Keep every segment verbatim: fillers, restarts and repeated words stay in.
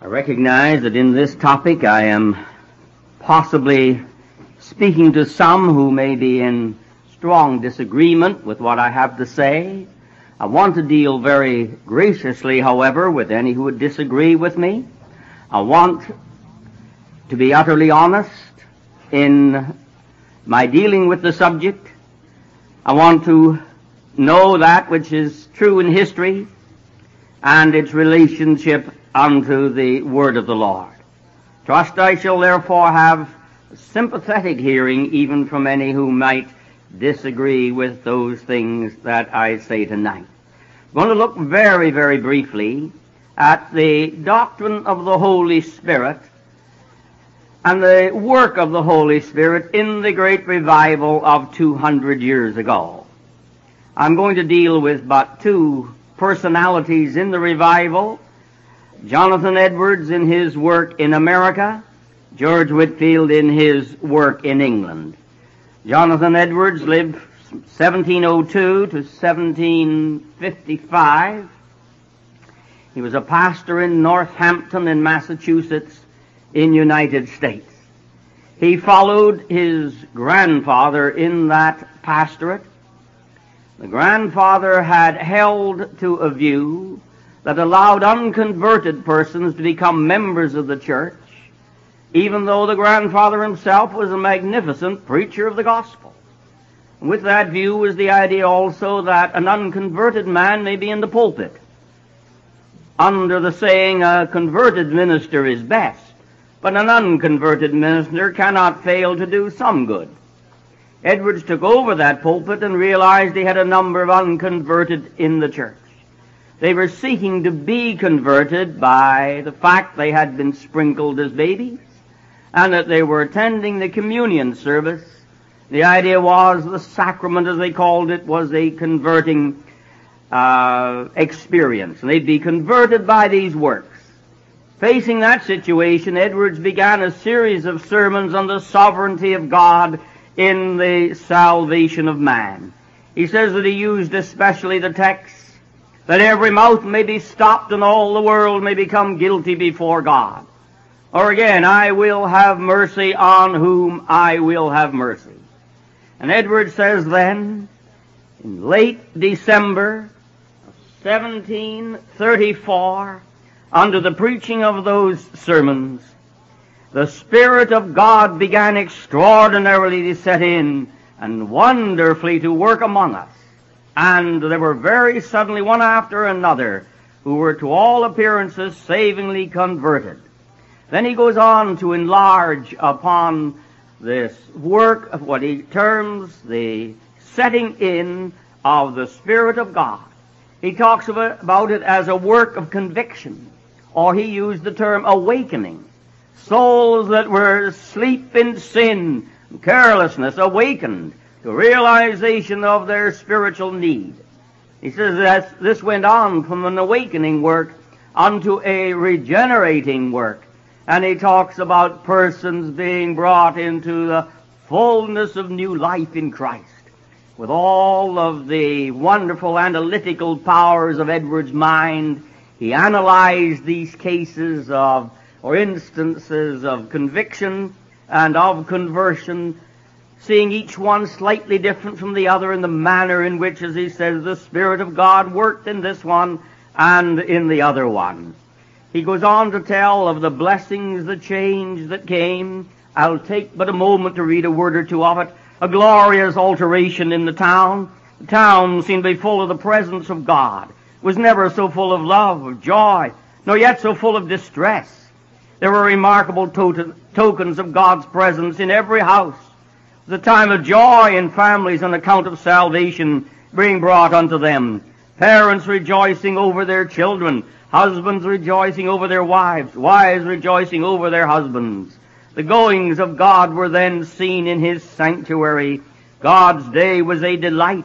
recognize that in this topic I am possibly speaking to some who may be in strong disagreement with what I have to say. I want to deal very graciously, however, with any who would disagree with me. I want to be utterly honest in my dealing with the subject. I want to know that which is true in history and its relationship unto the word of the Lord. Trust I shall therefore have sympathetic hearing even from any who might disagree with those things that I say tonight. I'm going to look very, very briefly at the doctrine of the Holy Spirit and the work of the Holy Spirit in the great revival of two hundred years ago. I'm going to deal with but two personalities in the revival: Jonathan Edwards in his work in America, George Whitefield in his work in England. Jonathan Edwards lived seventeen oh two to seventeen fifty-five. He was a pastor in Northampton in Massachusetts in United States. He followed his grandfather in that pastorate. The grandfather had held to a view that allowed unconverted persons to become members of the church, even though the grandfather himself was a magnificent preacher of the gospel. With that view was the idea also that an unconverted man may be in the pulpit, under the saying, a converted minister is best, but an unconverted minister cannot fail to do some good. Edwards took over that pulpit and realized he had a number of unconverted in the church. They were seeking to be converted by the fact they had been sprinkled as babies and that they were attending the communion service. The idea was the sacrament, as they called it, was a converting uh, experience. And they'd be converted by these works. Facing that situation, Edwards began a series of sermons on the sovereignty of God in the salvation of man. He says that he used especially the text that every mouth may be stopped and all the world may become guilty before God. Or again, I will have mercy on whom I will have mercy. And Edwards says then, in late December of seventeen thirty-four, under the preaching of those sermons, the Spirit of God began extraordinarily to set in and wonderfully to work among us. And there were very suddenly, one after another, who were to all appearances savingly converted. Then he goes on to enlarge upon this work of what he terms the setting in of the Spirit of God. He talks about it as a work of conviction, or he used the term awakening. Souls that were asleep in sin and carelessness awakened to realization of their spiritual need. He says that this went on from an awakening work unto a regenerating work. And he talks about persons being brought into the fullness of new life in Christ. With all of the wonderful analytical powers of Edwards' mind, he analyzed these cases of, or instances of conviction and of conversion, seeing each one slightly different from the other in the manner in which, as he says, the Spirit of God worked in this one and in the other one. He goes on to tell of the blessings, the change that came. I'll take but a moment to read a word or two of it. A glorious alteration in the town. The town seemed to be full of the presence of God. It was never so full of love, of joy, nor yet so full of distress. There were remarkable to- tokens of God's presence in every house. It was a time of joy in families on account of salvation being brought unto them. Parents rejoicing over their children. Husbands rejoicing over their wives, wives rejoicing over their husbands. The goings of God were then seen in His sanctuary. God's day was a delight.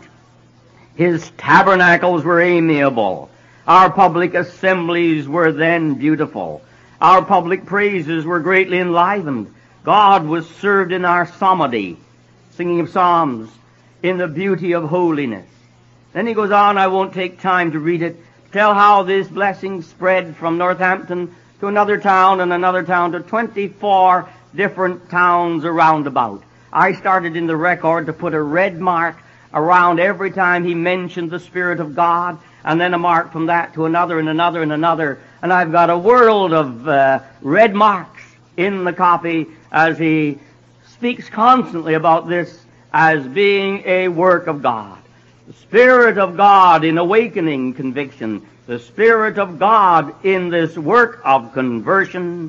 His tabernacles were amiable. Our public assemblies were then beautiful. Our public praises were greatly enlivened. God was served in our psalmody, singing of psalms, in the beauty of holiness. Then he goes on, I won't take time to read it, tell how this blessing spread from Northampton to another town and another town to twenty-four different towns around about. I started in the record to put a red mark around every time he mentioned the Spirit of God, and then a mark from that to another and another and another. And I've got a world of uh, red marks in the copy as he speaks constantly about this as being a work of God. The Spirit of God in awakening conviction. The Spirit of God in this work of conversion.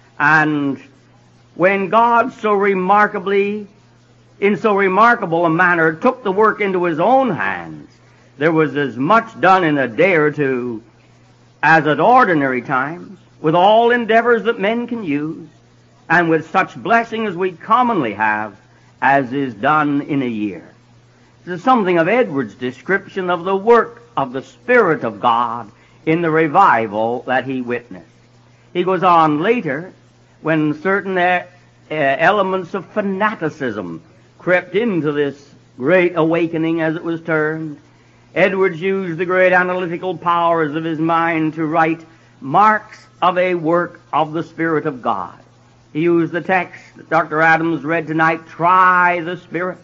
And when God so remarkably, in so remarkable a manner, took the work into His own hands, there was as much done in a day or two as at ordinary times, with all endeavors that men can use, and with such blessing as we commonly have, as is done in a year. This is something of Edwards' description of the work of the Spirit of God in the revival that he witnessed. He goes on later, when certain uh, uh, elements of fanaticism crept into this great awakening, as it was termed, Edwards used the great analytical powers of his mind to write marks of a work of the Spirit of God. He used the text that Doctor Adams read tonight, try the spirits.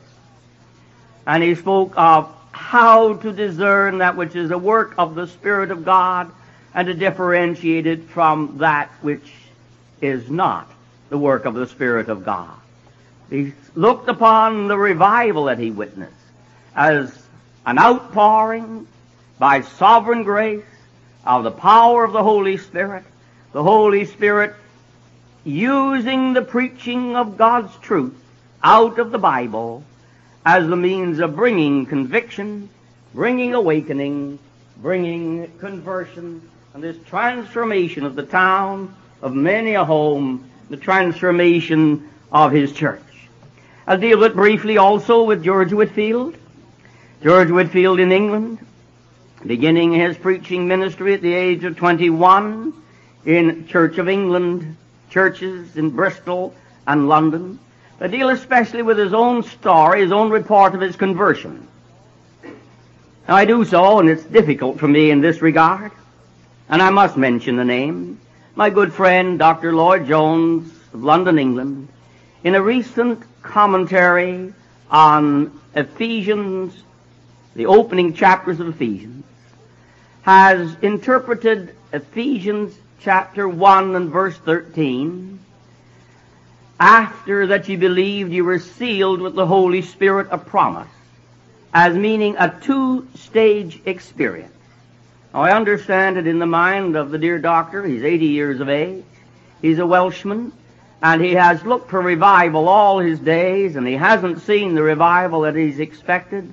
And he spoke of how to discern that which is a work of the Spirit of God and to differentiate it from that which is not the work of the Spirit of God. He looked upon the revival that he witnessed as an outpouring by sovereign grace of the power of the Holy Spirit, the Holy Spirit using the preaching of God's truth out of the Bible as the means of bringing conviction, bringing awakening, bringing conversion, and this transformation of the town, of many a home, the transformation of his church. I'll deal with briefly also with George Whitefield. George Whitefield in England, beginning his preaching ministry at the age of twenty-one in Church of England churches in Bristol and London. I deal especially with his own story, his own report of his conversion. Now I do so, and it's difficult for me in this regard, and I must mention the name. My good friend, Doctor Lloyd Jones of London, England, in a recent commentary on Ephesians, the opening chapters of Ephesians, has interpreted Ephesians chapter one and verse thirteen, after that ye believed you were sealed with the Holy Spirit of promise, as meaning a two-stage experience. Now I understand it in the mind of the dear doctor. He's eighty years of age. He's a Welshman, and he has looked for revival all his days, and he hasn't seen the revival that he's expected.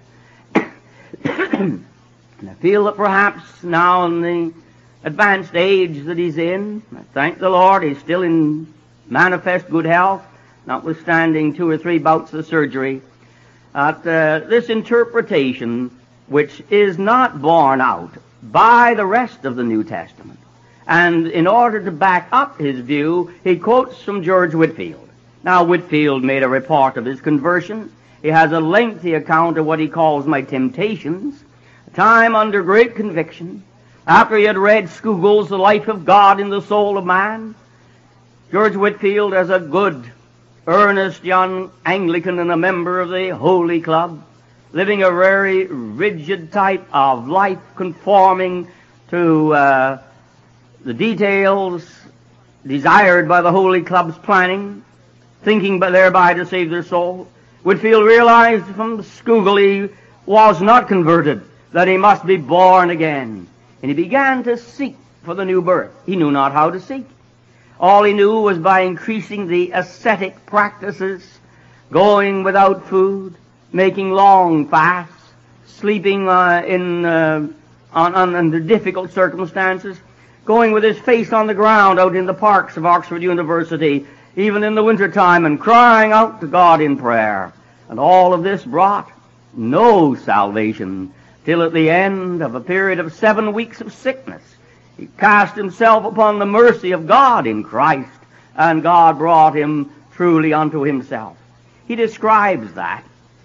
And I feel that perhaps now in the advanced age that he's in, I thank the Lord, he's still in manifest good health, notwithstanding two or three bouts of surgery, that uh, this interpretation, which is not borne out by the rest of the New Testament, and in order to back up his view, he quotes from George Whitefield. Now, Whitefield made a report of his conversion. He has a lengthy account of what he calls my temptations, a time under great conviction, after he had read Scougal's The Life of God in the Soul of Man. George Whitefield, as a good, earnest young Anglican and a member of the Holy Club, living a very rigid type of life conforming to uh, the details desired by the Holy Club's planning, thinking by thereby to save their soul, Whitefield realized from Scougal he was not converted, that he must be born again. And he began to seek for the new birth. He knew not how to seek. All he knew was by increasing the ascetic practices, going without food, making long fasts, sleeping uh, in uh, on, on under difficult circumstances, going with his face on the ground out in the parks of Oxford University, even in the wintertime, and crying out to God in prayer. And all of this brought no salvation, till at the end of a period of seven weeks of sickness, he cast himself upon the mercy of God in Christ, and God brought him truly unto himself. He describes that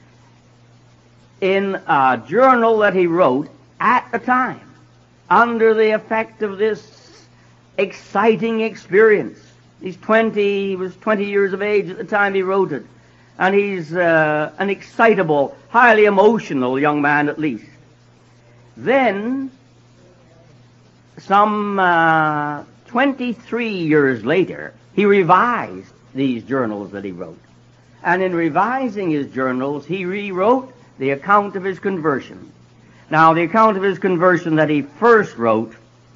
in a journal that he wrote at the time, under the effect of this exciting experience. He's twenty, he was twenty years of age at the time he wrote it. And he's uh, an excitable, highly emotional young man at least. Then, some uh, twenty-three years later, he revised these journals that he wrote. And in revising his journals, he rewrote the account of his conversion. Now, the account of his conversion that he first wrote: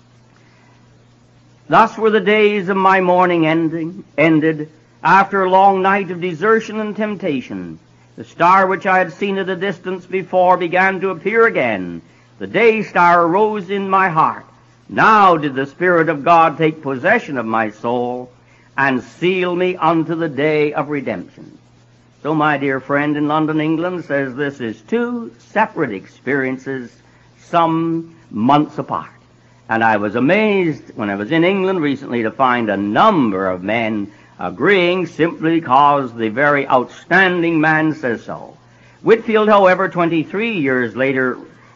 "Thus were the days of my mourning ending, ended, after a long night of desertion and temptation. The star which I had seen at a distance before began to appear again. The day star arose in my heart. Now did the Spirit of God take possession of my soul and seal me unto the day of redemption." So my dear friend in London, England, says this is two separate experiences some months apart. And I was amazed when I was in England recently to find a number of men agreeing simply because the very outstanding man says so. Whitefield, however, twenty-three years later,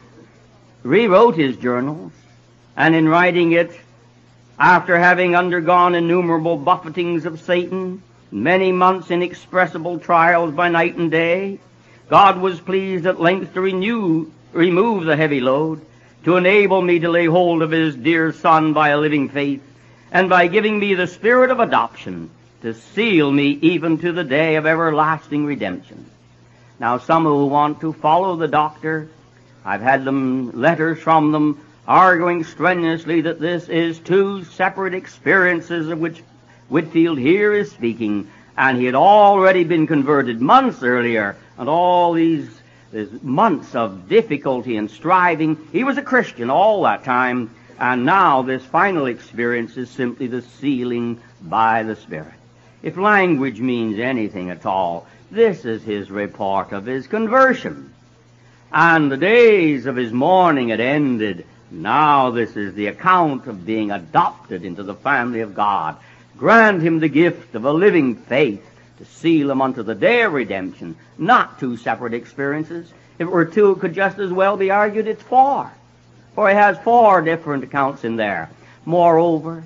rewrote his journals, and in writing it, after having undergone innumerable buffetings of Satan, many months inexpressible trials by night and day, God was pleased at length to renew, remove the heavy load, to enable me to lay hold of his dear Son by a living faith, and by giving me the spirit of adoption, to seal me even to the day of everlasting redemption. Now, some who want to follow the doctor, I've had them, letters from them, arguing strenuously that this is two separate experiences of which Whitefield here is speaking, and he had already been converted months earlier, and all these, these months of difficulty and striving. He was a Christian all that time, and now this final experience is simply the sealing by the Spirit. If language means anything at all, this is his report of his conversion. And the days of his mourning had ended. Now this is the account of being adopted into the family of God. Grant him the gift of a living faith to seal him unto the day of redemption. Not two separate experiences. If it were two, it could just as well be argued it's four. For he has four different accounts in there. Moreover,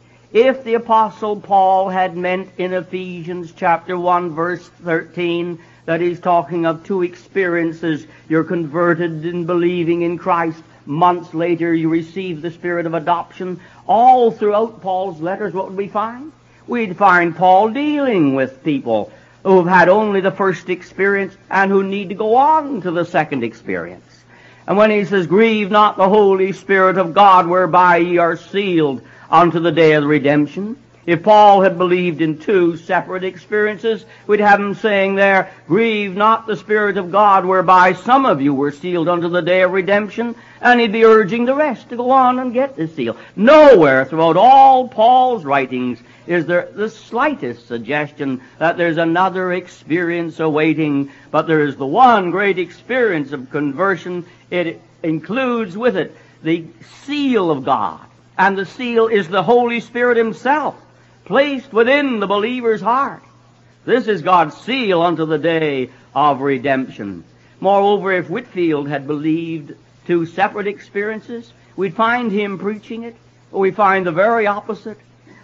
if the Apostle Paul had meant in Ephesians chapter one, verse thirteen, that he's talking of two experiences, you're converted in believing in Christ, months later you receive the spirit of adoption, all throughout Paul's letters, what would we find? We'd find Paul dealing with people who have had only the first experience and who need to go on to the second experience. And when he says, "Grieve not the Holy Spirit of God, whereby ye are sealed unto the day of the redemption," if Paul had believed in two separate experiences, we'd have him saying there, "Grieve not the Spirit of God, whereby some of you were sealed unto the day of redemption," and he'd be urging the rest to go on and get the seal. Nowhere throughout all Paul's writings is there the slightest suggestion that there's another experience awaiting, but there is the one great experience of conversion. It includes with it the seal of God, and the seal is the Holy Spirit himself, placed within the believer's heart. This is God's seal unto the day of redemption. Moreover, if Whitefield had believed two separate experiences, we'd find him preaching it, or we find the very opposite.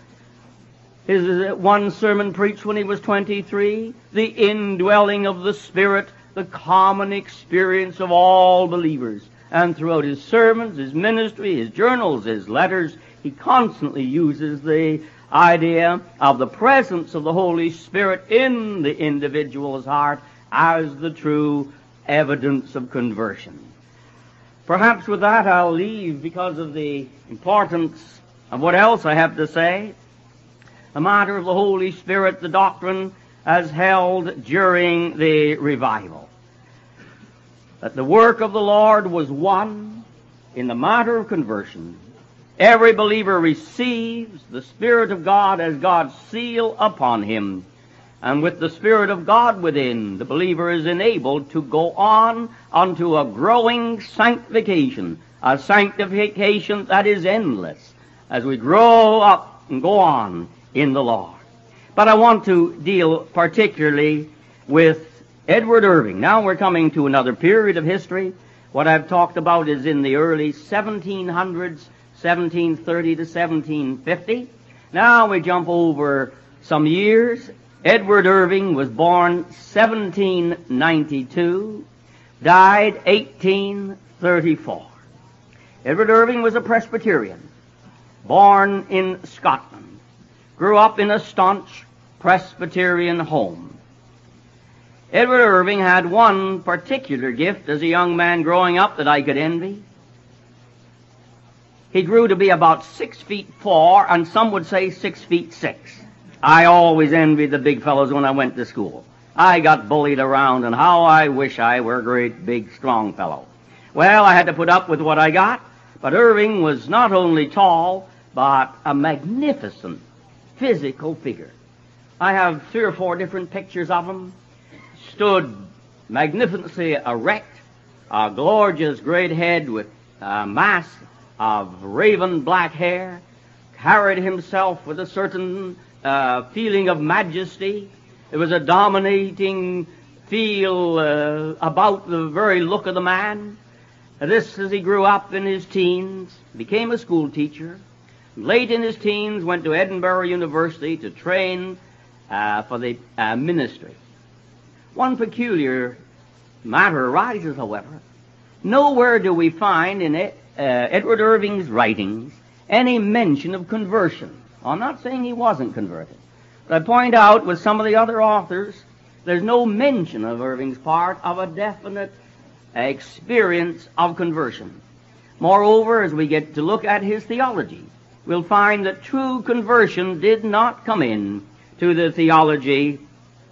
His one sermon preached when he was twenty-three, the indwelling of the Spirit, the common experience of all believers. And throughout his sermons, his ministry, his journals, his letters, he constantly uses the idea of the presence of the Holy Spirit in the individual's heart as the true evidence of conversion. Perhaps with that I'll leave because of the importance of what else I have to say. The matter of the Holy Spirit, the doctrine as held during the revival. That the work of the Lord was one in the matter of conversion. Every believer receives the Spirit of God as God's seal upon him. And with the Spirit of God within, the believer is enabled to go on unto a growing sanctification, a sanctification that is endless, as we grow up and go on in the Lord. But I want to deal particularly with Edward Irving. Now we're coming to another period of history. What I've talked about is in the early seventeen hundreds, seventeen thirty to seventeen fifty. Now we jump over some years. Edward Irving was born seventeen ninety-two, died eighteen thirty-four. Edward Irving was a Presbyterian, born in Scotland, grew up in a staunch Presbyterian home. Edward Irving had one particular gift as a young man growing up that I could envy. He grew to be about six feet four, and some would say six feet six. I always envied the big fellows when I went to school. I got bullied around, and how I wish I were a great, big, strong fellow. Well, I had to put up with what I got, but Irving was not only tall, but a magnificent physical figure. I have three or four different pictures of him. Stood magnificently erect, a gorgeous great head with a mass of raven black hair, carried himself with a certain uh, feeling of majesty. There was a dominating feel uh, about the very look of the man. This, as he grew up in his teens, became a school teacher. Late in his teens, went to Edinburgh University to train uh, for the uh, ministry. One peculiar matter arises, however. Nowhere do we find in it, uh, Edward Irving's writings any mention of conversion. I'm not saying he wasn't converted. But I point out with some of the other authors, there's no mention of Irving's part of a definite experience of conversion. Moreover, as we get to look at his theology, we'll find that true conversion did not come in to the theology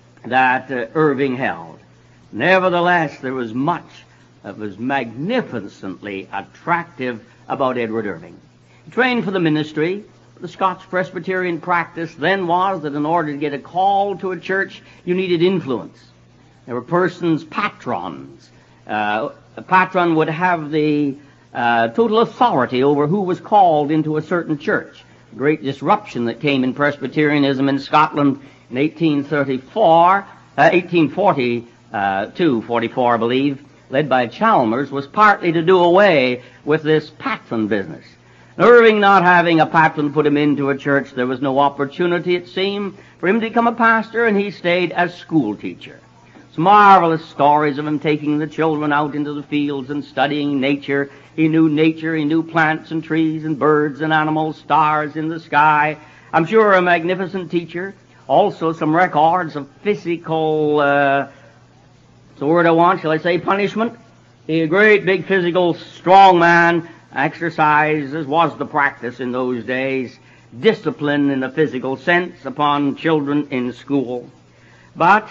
that uh, Irving held. Nevertheless, there was much that was magnificently attractive about Edward Irving. He trained for the ministry. The Scots Presbyterian practice then was that in order to get a call to a church, you needed influence. There were persons, patrons. Uh, a patron would have the uh, total authority over who was called into a certain church. A great disruption that came in Presbyterianism in Scotland in eighteen thirty-four, uh, eighteen forty-two, forty-four, I believe, led by Chalmers, was partly to do away with this patron business. Irving not having a patron put him into a church, there was no opportunity, it seemed, for him to become a pastor, and he stayed as school teacher. It's marvelous stories of him taking the children out into the fields and studying nature. He knew nature, he knew plants and trees and birds and animals, stars in the sky. I'm sure a magnificent teacher. Also some records of physical, uh, it's the word I want, shall I say, punishment. He a great, big, physical, strong man. Exercise, as was the practice in those days, discipline in a physical sense upon children in school. But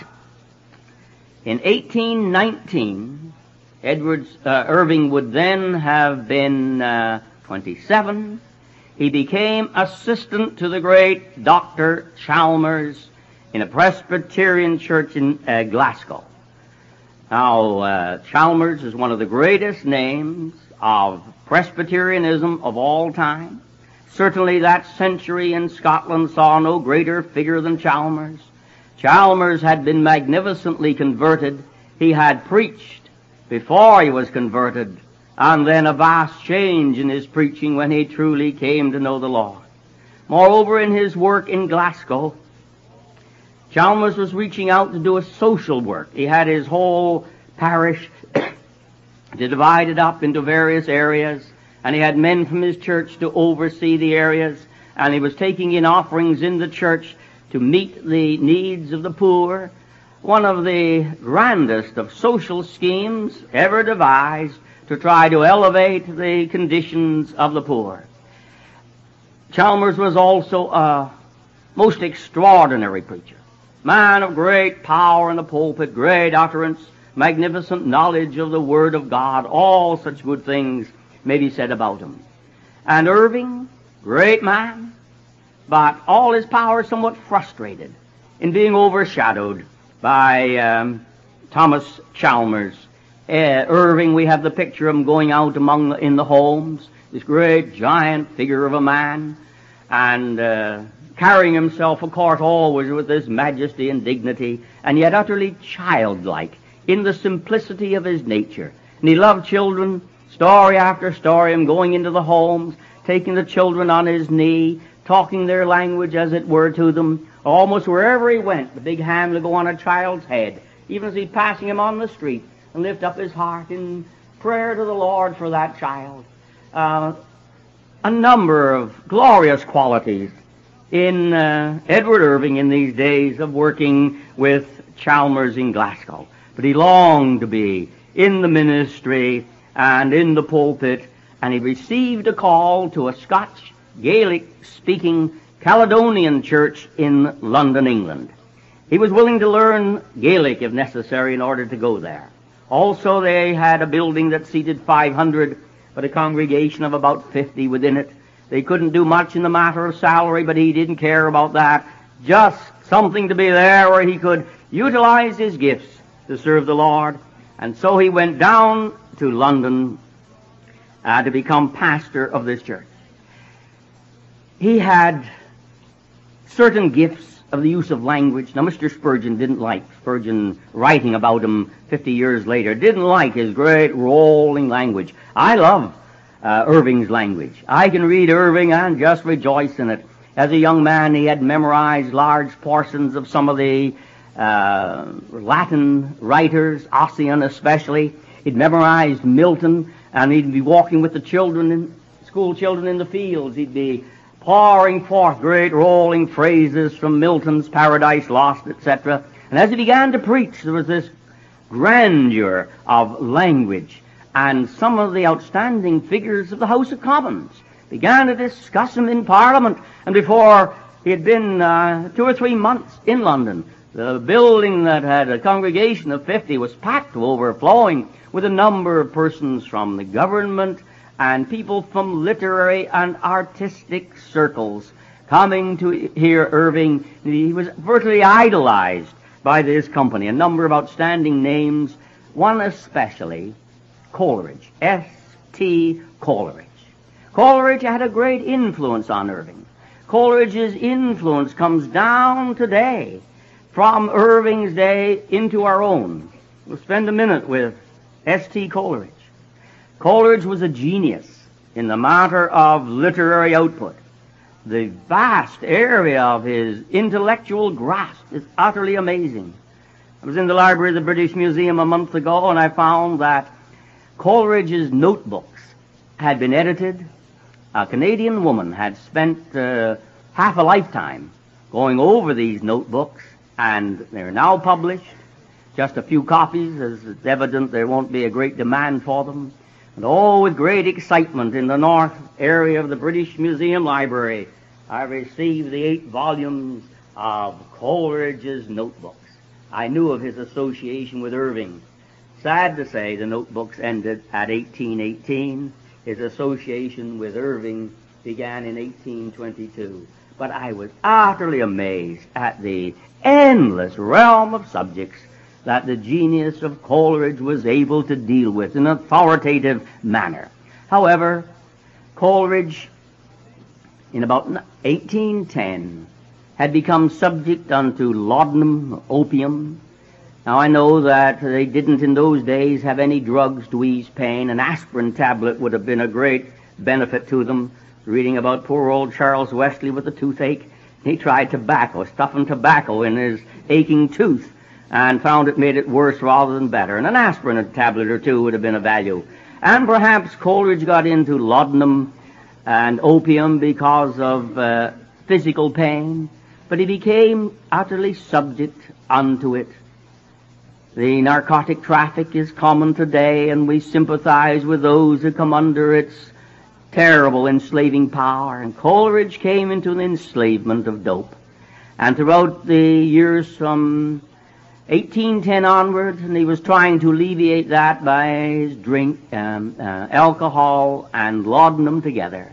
in eighteen nineteen, Edward uh, Irving would then have been uh, twenty-seven. He became assistant to the great Doctor Chalmers in a Presbyterian church in uh, Glasgow. Now, uh, Chalmers is one of the greatest names of Presbyterianism of all time. Certainly that century in Scotland saw no greater figure than Chalmers. Chalmers had been magnificently converted. He had preached before he was converted, and then a vast change in his preaching when he truly came to know the Lord. Moreover, in his work in Glasgow, Chalmers was reaching out to do a social work. He had his whole parish divided up into various areas, and he had men from his church to oversee the areas, and he was taking in offerings in the church to meet the needs of the poor. One of the grandest of social schemes ever devised to try to elevate the conditions of the poor. Chalmers was also a most extraordinary preacher, man of great power in the pulpit, great utterance, magnificent knowledge of the Word of God. All such good things may be said about him. And Irving, great man, but all his power somewhat frustrated in being overshadowed by um, Thomas Chalmers. Uh, Irving, we have the picture of him going out among the, in the homes, this great giant figure of a man, and uh, carrying himself, of course, always with this majesty and dignity, and yet utterly childlike in the simplicity of his nature. And he loved children Story after story, him going into the homes, taking the children on his knee, talking their language, as it were, to them. Almost wherever he went, the big hand would go on a child's head, even as he's passing him on the street, and lift up his heart in prayer to the Lord for that child. Uh, a number of glorious qualities in uh, Edward Irving in these days of working with Chalmers in Glasgow. But he longed to be in the ministry and in the pulpit, and he received a call to a Scotch Gaelic-speaking Caledonian church in London, England. He was willing to learn Gaelic if necessary in order to go there. Also, they had a building that seated five hundred, but a congregation of about fifty within it. They couldn't do much in the matter of salary, but he didn't care about that. Just something to be there where he could utilize his gifts to serve the Lord. And so he went down to London uh, to become pastor of this church. He had certain gifts of the use of language. Now, Mister Spurgeon didn't like, Spurgeon writing about him fifty years later, didn't like his great rolling language. I love uh, Irving's language. I can read Irving and just rejoice in it. As a young man, he had memorized large portions of some of the uh, Latin writers, Ossian especially. He'd memorized Milton, and he'd be walking with the children, in, school children in the fields. He'd be pouring forth great rolling phrases from Milton's Paradise Lost, et cetera. And as he began to preach, there was this grandeur of language, and some of the outstanding figures of the House of Commons began to discuss him in Parliament. And before he had been uh, two or three months in London, the building that had a congregation of fifty was packed to overflowing with a number of persons from the government and people from literary and artistic circles coming to hear Irving. He was virtually idolized by this company. A number of outstanding names, one especially, Coleridge, S T Coleridge. Coleridge had a great influence on Irving. Coleridge's influence comes down today from Irving's day into our own. We'll spend a minute with S T Coleridge. Coleridge was a genius in the matter of literary output. The vast area of his intellectual grasp is utterly amazing. I was in the library of the British Museum a month ago, and I found that Coleridge's notebooks had been edited. A Canadian woman had spent uh, half a lifetime going over these notebooks, and they're now published. Just a few copies, as it's evident there won't be a great demand for them. And oh, with great excitement in the north area of the British Museum Library, I received the eight volumes of Coleridge's notebooks. I knew of his association with Irving. Sad to say, the notebooks ended at eighteen eighteen. His association with Irving began in eighteen twenty-two. But I was utterly amazed at the endless realm of subjects that the genius of Coleridge was able to deal with in an authoritative manner. However, Coleridge, in about eighteen ten, had become subject unto laudanum, opium. Now, I know that they didn't in those days have any drugs to ease pain. An aspirin tablet would have been a great benefit to them. Reading about poor old Charles Wesley with a toothache, he tried tobacco, stuffing tobacco in his aching tooth, and found it made it worse rather than better. And an aspirin tablet or two would have been of value. And perhaps Coleridge got into laudanum and opium because of uh, physical pain, but he became utterly subject unto it. The narcotic traffic is common today, and we sympathize with those who come under its terrible enslaving power. And Coleridge came into an enslavement of dope. And throughout the years from eighteen ten onward, and he was trying to alleviate that by his drink, um, uh, alcohol and laudanum together.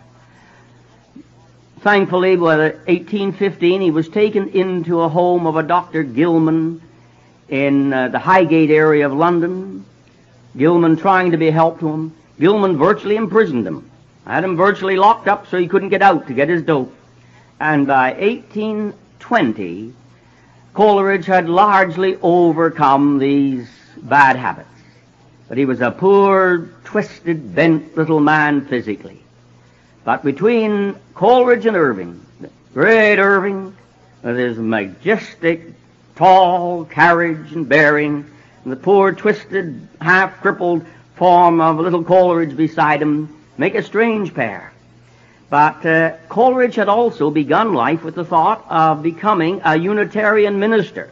Thankfully, by eighteen fifteen, he was taken into a home of a Doctor Gilman in uh, the Highgate area of London. Gilman trying to be a help to him. Gilman virtually imprisoned him. Had him virtually locked up so he couldn't get out to get his dope. And by eighteen twenty, Coleridge had largely overcome these bad habits. But he was a poor twisted, bent little man physically. But between Coleridge and Irving, the great Irving, with his majestic, tall carriage and bearing, and the poor, twisted, half-crippled form of little Coleridge beside him, make a strange pair. But uh, Coleridge had also begun life with the thought of becoming a Unitarian minister,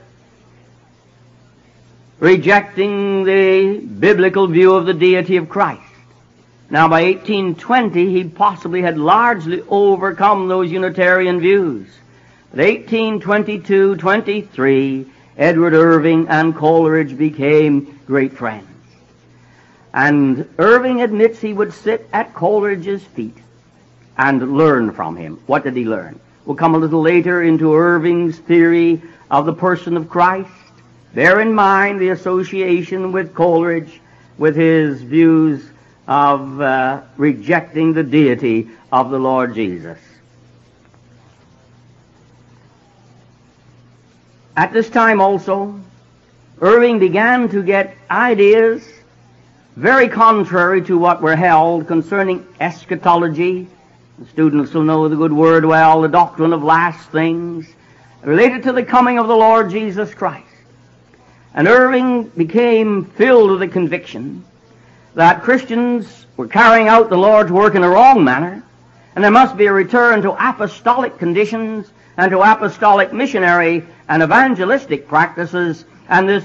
rejecting the biblical view of the deity of Christ. Now, by eighteen twenty, he possibly had largely overcome those Unitarian views. But eighteen twenty-two twenty-three, Edward Irving and Coleridge became great friends. And Irving admits he would sit at Coleridge's feet and learn from him. What did he learn? We'll come a little later into Irving's theory of the person of Christ. Bear in mind the association with Coleridge, with his views of uh, rejecting the deity of the Lord Jesus. At this time also, Irving began to get ideas very contrary to what were held concerning eschatology. The students will know the good word well, the doctrine of last things, related to the coming of the Lord Jesus Christ. And Irving became filled with the conviction that Christians were carrying out the Lord's work in a wrong manner, and there must be a return to apostolic conditions and to apostolic missionary and evangelistic practices, and this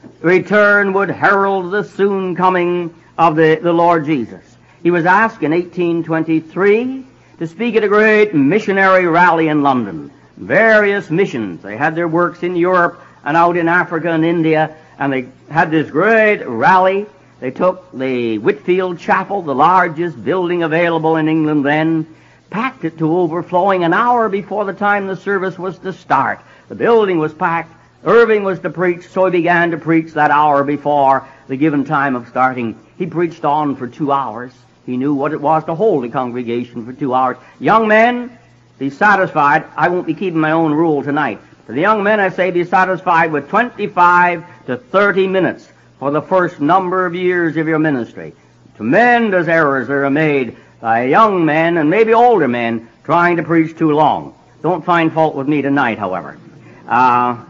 return would herald the soon coming of the, the Lord Jesus. He was asked in eighteen twenty-three to speak at a great missionary rally in London. Various missions. They had their works in Europe and out in Africa and India, and they had this great rally. They took the Whitfield Chapel, the largest building available in England then, packed it to overflowing an hour before the time the service was to start. The building was packed. Irving was to preach, so he began to preach that hour before the given time of starting. He preached on for two hours. He knew what it was to hold a congregation for two hours. Young men, be satisfied. I won't be keeping my own rule tonight. To the young men, I say be satisfied with twenty-five to thirty minutes for the first number of years of your ministry. Tremendous errors are made by young men and maybe older men trying to preach too long. Don't find fault with me tonight, however. Uh,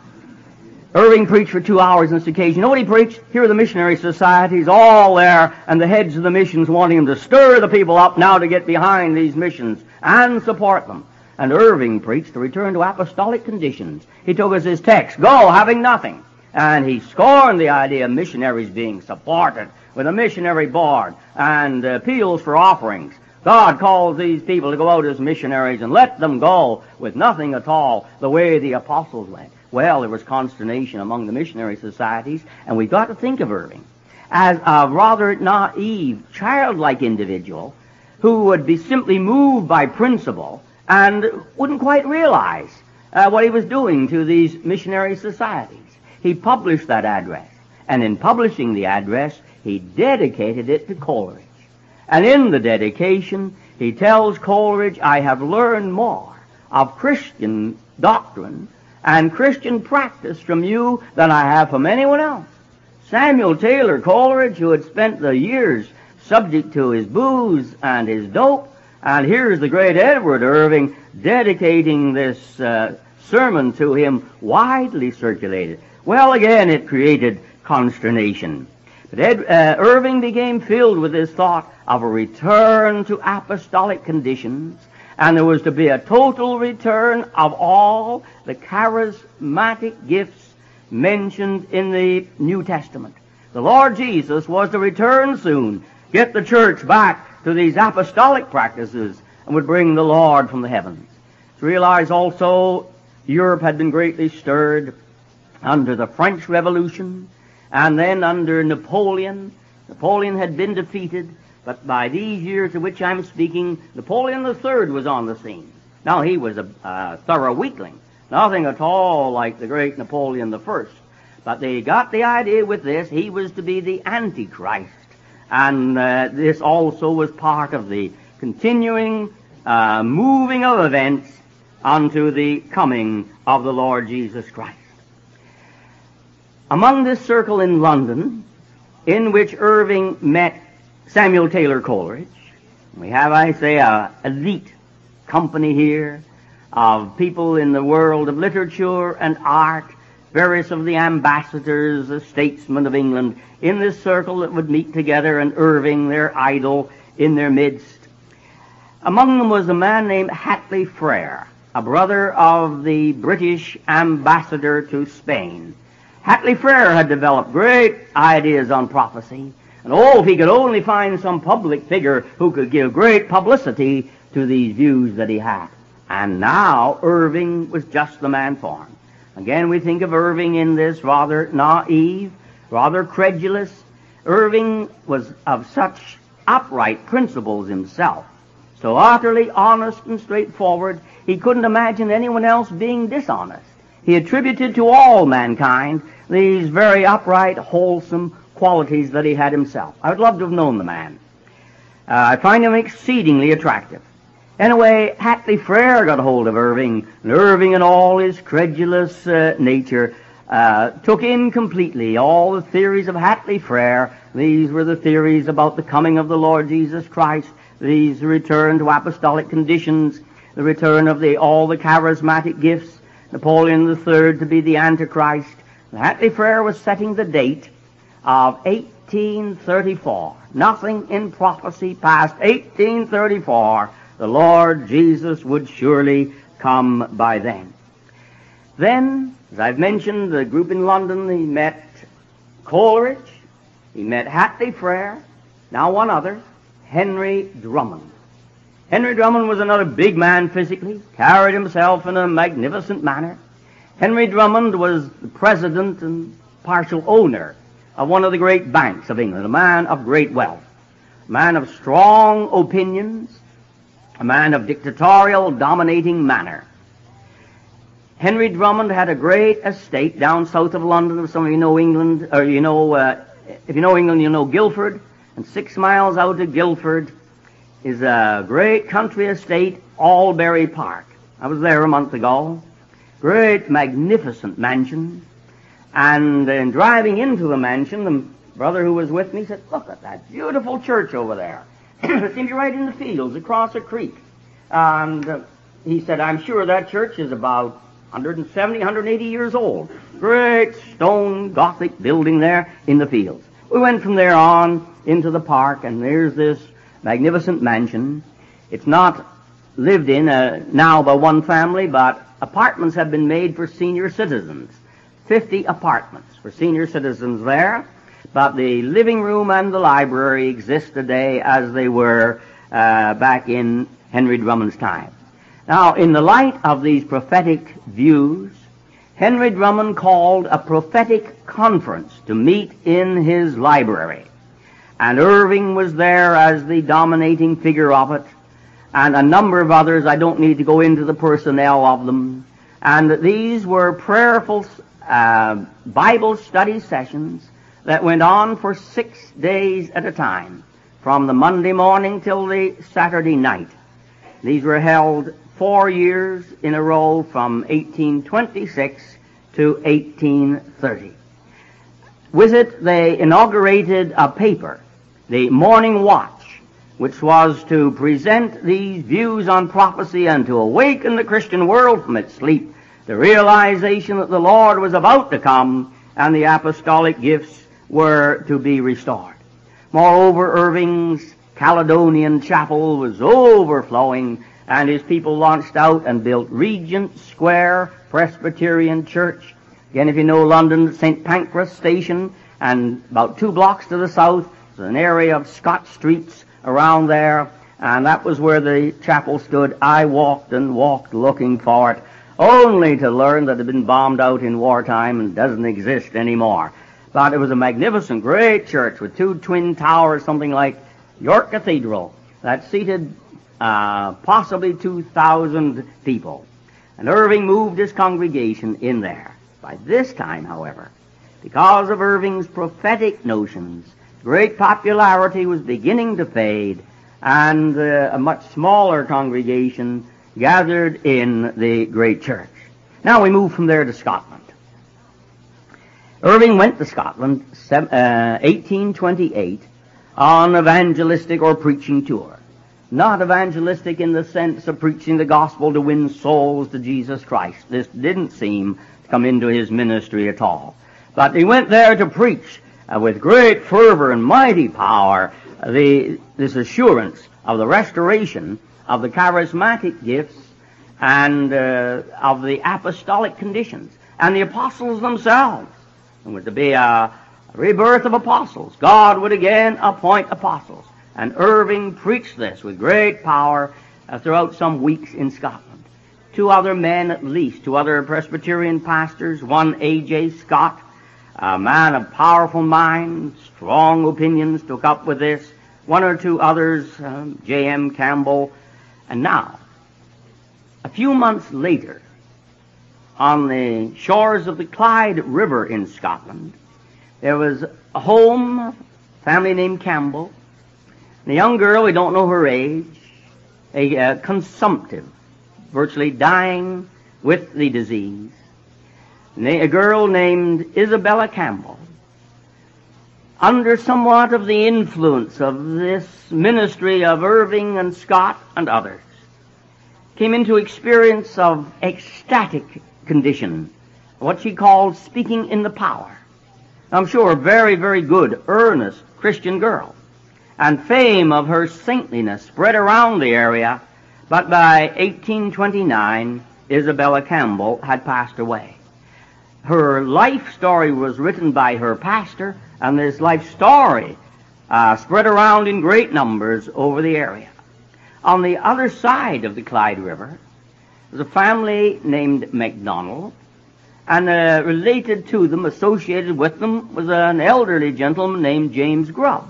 Irving preached for two hours on this occasion. You know what he preached? Here are the missionary societies all there, and the heads of the missions wanting him to stir the people up now to get behind these missions and support them. And Irving preached to return to apostolic conditions. He took as his text, go, having nothing. And he scorned the idea of missionaries being supported with a missionary board and appeals for offerings. God calls these people to go out as missionaries and let them go with nothing at all, the way the apostles went. Well, there was consternation among the missionary societies, and we've got to think of Irving as a rather naive, childlike individual who would be simply moved by principle and wouldn't quite realize uh, what he was doing to these missionary societies. He published that address, and in publishing the address, he dedicated it to Coleridge. And in the dedication, he tells Coleridge, I have learned more of Christian doctrine and Christian practice from you than I have from anyone else. Samuel Taylor Coleridge, who had spent the years subject to his booze and his dope, and here's the great Edward Irving dedicating this uh, sermon to him, widely circulated. Well, again, it created consternation. But Ed, uh, Irving became filled with this thought of a return to apostolic conditions, and there was to be a total return of all the charismatic gifts mentioned in the New Testament. The Lord Jesus was to return soon, get the church back to these apostolic practices, and would bring the Lord from the heavens. To realize also Europe had been greatly stirred under the French Revolution, and then under Napoleon. Napoleon had been defeated, but by these years of which I'm speaking, Napoleon the Third was on the scene. Now, he was a uh, thorough weakling, nothing at all like the great Napoleon the First. But they got the idea with this, he was to be the Antichrist. And uh, this also was part of the continuing uh, moving of events unto the coming of the Lord Jesus Christ. Among this circle in London, in which Irving met Samuel Taylor Coleridge. We have, I say, a elite company here of people in the world of literature and art, various of the ambassadors, the statesmen of England, in this circle that would meet together, and Irving, their idol, in their midst. Among them was a man named Hatley Frere, a brother of the British ambassador to Spain. Hatley Frere had developed great ideas on prophecy, and oh, if he could only find some public figure who could give great publicity to these views that he had. And now Irving was just the man for him. Again, we think of Irving in this rather naive, rather credulous. Irving was of such upright principles himself, so utterly honest and straightforward, he couldn't imagine anyone else being dishonest. He attributed to all mankind these very upright, wholesome qualities that he had himself. I would love to have known the man. Uh, I find him exceedingly attractive. Anyway, Hatley Frere got hold of Irving, and Irving in all his credulous uh, nature uh, took in completely all the theories of Hatley Frere. These were the theories about the coming of the Lord Jesus Christ, these the return to apostolic conditions, the return of the all the charismatic gifts, Napoleon the Third to be the Antichrist. And Hatley Frere was setting the date of eighteen thirty-four. Nothing in prophecy past eighteen thirty-four. The Lord Jesus would surely come by then. Then, as I've mentioned, the group in London, he met Coleridge, he met Hatley Frere, now one other, Henry Drummond. Henry Drummond was another big man physically, carried himself in a magnificent manner. Henry Drummond was the president and partial owner of one of the great banks of England, a man of great wealth, a man of strong opinions, a man of dictatorial, dominating manner. Henry Drummond had a great estate down south of London. If some of you know England, or you know, uh, if you know England, you know Guildford. And six miles out of Guildford is a great country estate, Albury Park. I was there a month ago. Great, magnificent mansion. And in driving into the mansion, the brother who was with me said, "Look at that beautiful church over there. It seems to be right in the fields across a creek." And uh, he said, "I'm sure that church is about one hundred seventy, one hundred eighty years old. Great stone Gothic building there in the fields." We went from there on into the park, and there's this magnificent mansion. It's not lived in uh, now by one family, but apartments have been made for senior citizens. Fifty apartments for senior citizens there. But the living room and the library exist today as they were uh, back in Henry Drummond's time. Now, in the light of these prophetic views, Henry Drummond called a prophetic conference to meet in his library. And Irving was there as the dominating figure of it, and a number of others. I don't need to go into the personnel of them. And these were prayerful uh, Bible study sessions that went on for six days at a time, from the Monday morning till the Saturday night. These were held four years in a row from eighteen twenty-six to eighteen thirty. With it, they inaugurated a paper, the Morning Watch, which was to present these views on prophecy and to awaken the Christian world from its sleep, the realization that the Lord was about to come and the apostolic gifts were to be restored. Moreover, Irving's Caledonian Chapel was overflowing, and his people launched out and built Regent Square Presbyterian Church. Again, if you know London, Saint Pancras Station, and about two blocks to the south, there's an area of Scott Streets around there, and that was where the chapel stood. I walked and walked looking for it, only to learn that it had been bombed out in wartime and doesn't exist anymore. But it was a magnificent, great church with two twin towers, something like York Cathedral, that seated uh, possibly two thousand people. And Irving moved his congregation in there. By this time, however, because of Irving's prophetic notions, great popularity was beginning to fade, and uh, a much smaller congregation gathered in the great church. Now we move from there to Scotland. Irving went to Scotland, uh, eighteen twenty-eight, on evangelistic or preaching tour. Not evangelistic in the sense of preaching the gospel to win souls to Jesus Christ. This didn't seem to come into his ministry at all. But he went there to preach uh, with great fervor and mighty power the, this assurance of the restoration of the charismatic gifts and uh, of the apostolic conditions. And the apostles themselves. There was to be a rebirth of apostles. God would again appoint apostles. And Irving preached this with great power uh, throughout some weeks in Scotland. Two other men at least, two other Presbyterian pastors, one A J Scott, a man of powerful mind, strong opinions, took up with this. One or two others, um, J M Campbell. And now, a few months later, on the shores of the Clyde River in Scotland, there was a home, a family named Campbell. And a young girl, we don't know her age, a uh, consumptive, virtually dying with the disease. A girl named Isabella Campbell, under somewhat of the influence of this ministry of Irving and Scott and others, came into experience of ecstatic condition, what she called speaking in the power. I'm sure a very, very good, earnest Christian girl. And fame of her saintliness spread around the area, but by eighteen twenty-nine, Isabella Campbell had passed away. Her life story was written by her pastor, and this life story uh, spread around in great numbers over the area. On the other side of the Clyde River was a family named MacDonald, and uh, related to them, associated with them, was an elderly gentleman named James Grubb.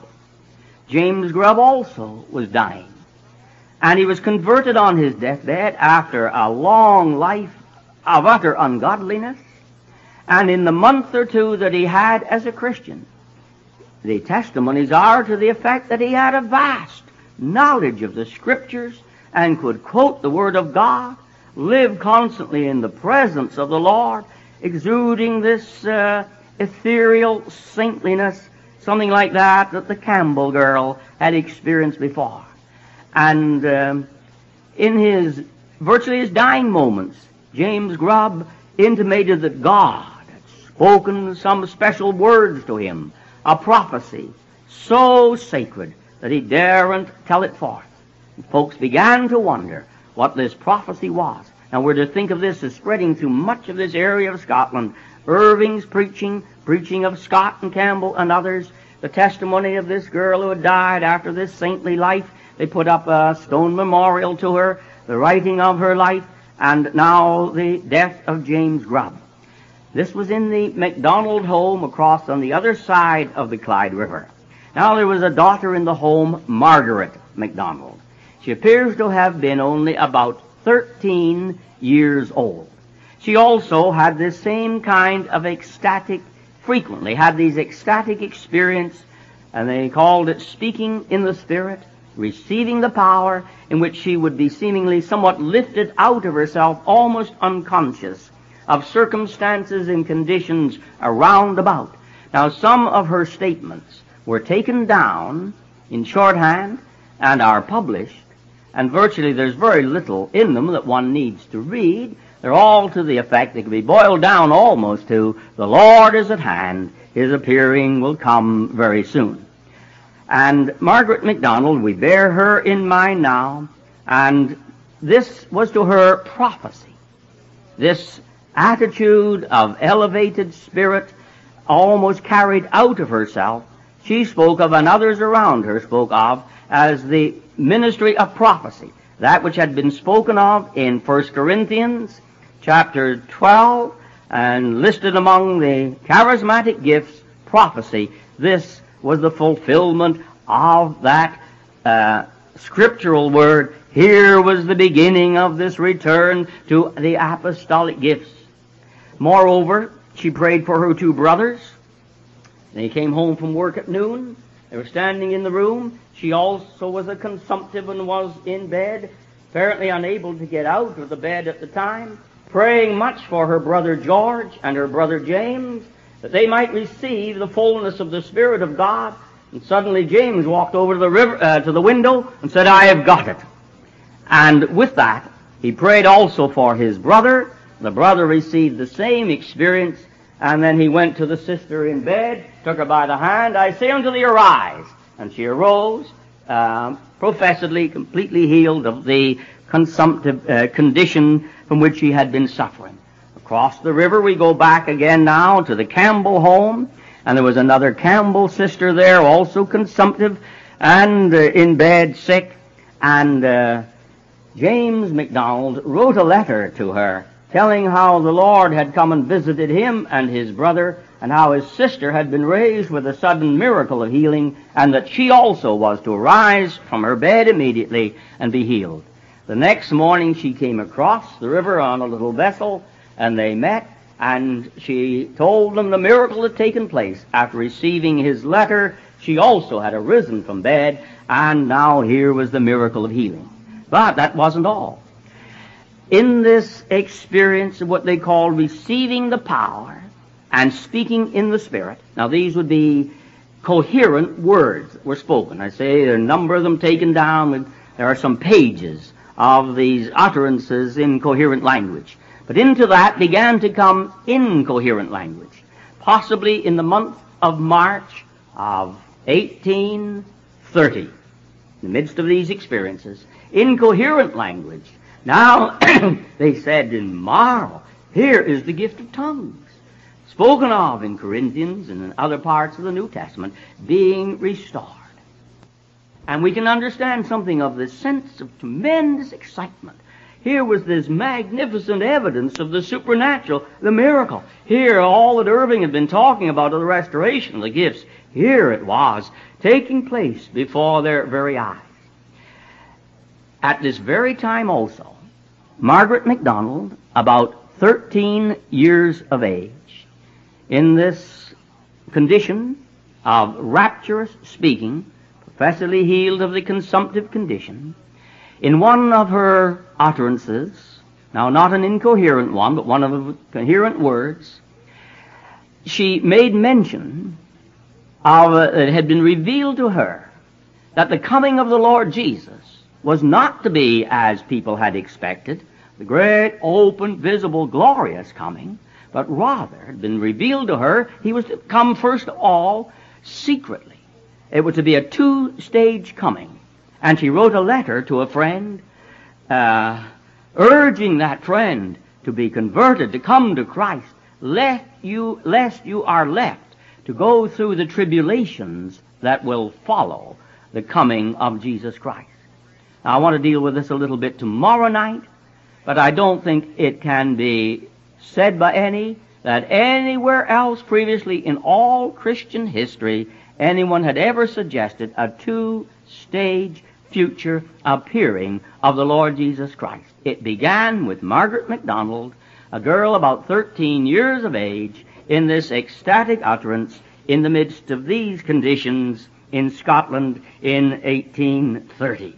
James Grubb also was dying, and he was converted on his deathbed after a long life of utter ungodliness, and in the month or two that he had as a Christian, the testimonies are to the effect that he had a vast knowledge of the Scriptures and could quote the Word of God, live constantly in the presence of the Lord, exuding this uh, ethereal saintliness, something like that that the Campbell girl had experienced before. And um, in his, virtually his dying moments, James Grubb intimated that God had spoken some special words to him, a prophecy so sacred that he daren't tell it forth. And folks began to wonder what this prophecy was. Now we're to think of this as spreading through much of this area of Scotland. Irving's preaching, preaching of Scott and Campbell and others, the testimony of this girl who had died after this saintly life. They put up a stone memorial to her, the writing of her life, and now the death of James Grubb. This was in the MacDonald home across on the other side of the Clyde River. Now there was a daughter in the home, Margaret MacDonald. She appears to have been only about thirteen years old. She also had this same kind of ecstatic, frequently had these ecstatic experience, and they called it speaking in the Spirit, receiving the power, in which she would be seemingly somewhat lifted out of herself, almost unconscious of circumstances and conditions around about. Now, some of her statements were taken down in shorthand and are published, and virtually there's very little in them that one needs to read. They're all to the effect, they can be boiled down almost to, the Lord is at hand, His appearing will come very soon. And Margaret MacDonald, we bear her in mind now, and this was to her prophecy. This attitude of elevated spirit, almost carried out of herself, she spoke of, and others around her spoke of, as the ministry of prophecy, that which had been spoken of in First Corinthians chapter twelve, and listed among the charismatic gifts, prophecy. This was the fulfillment of that uh, scriptural word. Here was the beginning of this return to the apostolic gifts. Moreover, she prayed for her two brothers. They came home from work at noon. They were standing in the room. She also was a consumptive and was in bed, apparently unable to get out of the bed at the time, praying much for her brother George and her brother James, that they might receive the fullness of the Spirit of God, And suddenly James walked over to the river, uh, to the window and said, "I have got it." And with that, he prayed also for his brother. The brother received the same experience, and then he went to the sister in bed, took her by the hand. "I say unto thee, arise." And she arose, uh, professedly, completely healed of the consumptive uh, condition from which she had been suffering. Across the river we go back again now to the Campbell home, and there was another Campbell sister there, also consumptive and uh, in bed, sick, and uh, James MacDonald wrote a letter to her telling how the Lord had come and visited him and his brother, and how his sister had been raised with a sudden miracle of healing, and that she also was to arise from her bed immediately and be healed. The next morning she came across the river on a little vessel, and they met, and she told them the miracle had taken place. After receiving his letter, she also had arisen from bed, and now here was the miracle of healing. But that wasn't all. In this experience of what they call receiving the power and speaking in the Spirit, now these would be coherent words that were spoken. I say there are a number of them taken down. With, there are some pages of these utterances in coherent language. But into that began to come incoherent language, possibly in the month of March of eighteen thirty. In the midst of these experiences, incoherent language. Now, they said in marvel, here is the gift of tongues, spoken of in Corinthians and in other parts of the New Testament, being restored. And we can understand something of this sense of tremendous excitement. Here was this magnificent evidence of the supernatural, the miracle. Here, all that Irving had been talking about of the restoration of the gifts, here it was taking place before their very eyes. At this very time also, Margaret MacDonald, about thirteen years of age, in this condition of rapturous speaking, professedly healed of the consumptive condition, in one of her utterances, now not an incoherent one, but one of the coherent words, she made mention of, uh, it had been revealed to her that the coming of the Lord Jesus was not to be as people had expected, the great, open, visible, glorious coming, but rather had been revealed to her he was to come first of all secretly. It was to be a two-stage coming. And she wrote a letter to a friend, uh, urging that friend to be converted, to come to Christ, lest you, lest you are left to go through the tribulations that will follow the coming of Jesus Christ. Now, I want to deal with this a little bit tomorrow night, but I don't think it can be said by any that anywhere else previously in all Christian history anyone had ever suggested a two-stage future appearing of the Lord Jesus Christ. It began with Margaret MacDonald, a girl about thirteen years of age, in this ecstatic utterance in the midst of these conditions in Scotland in eighteen thirty.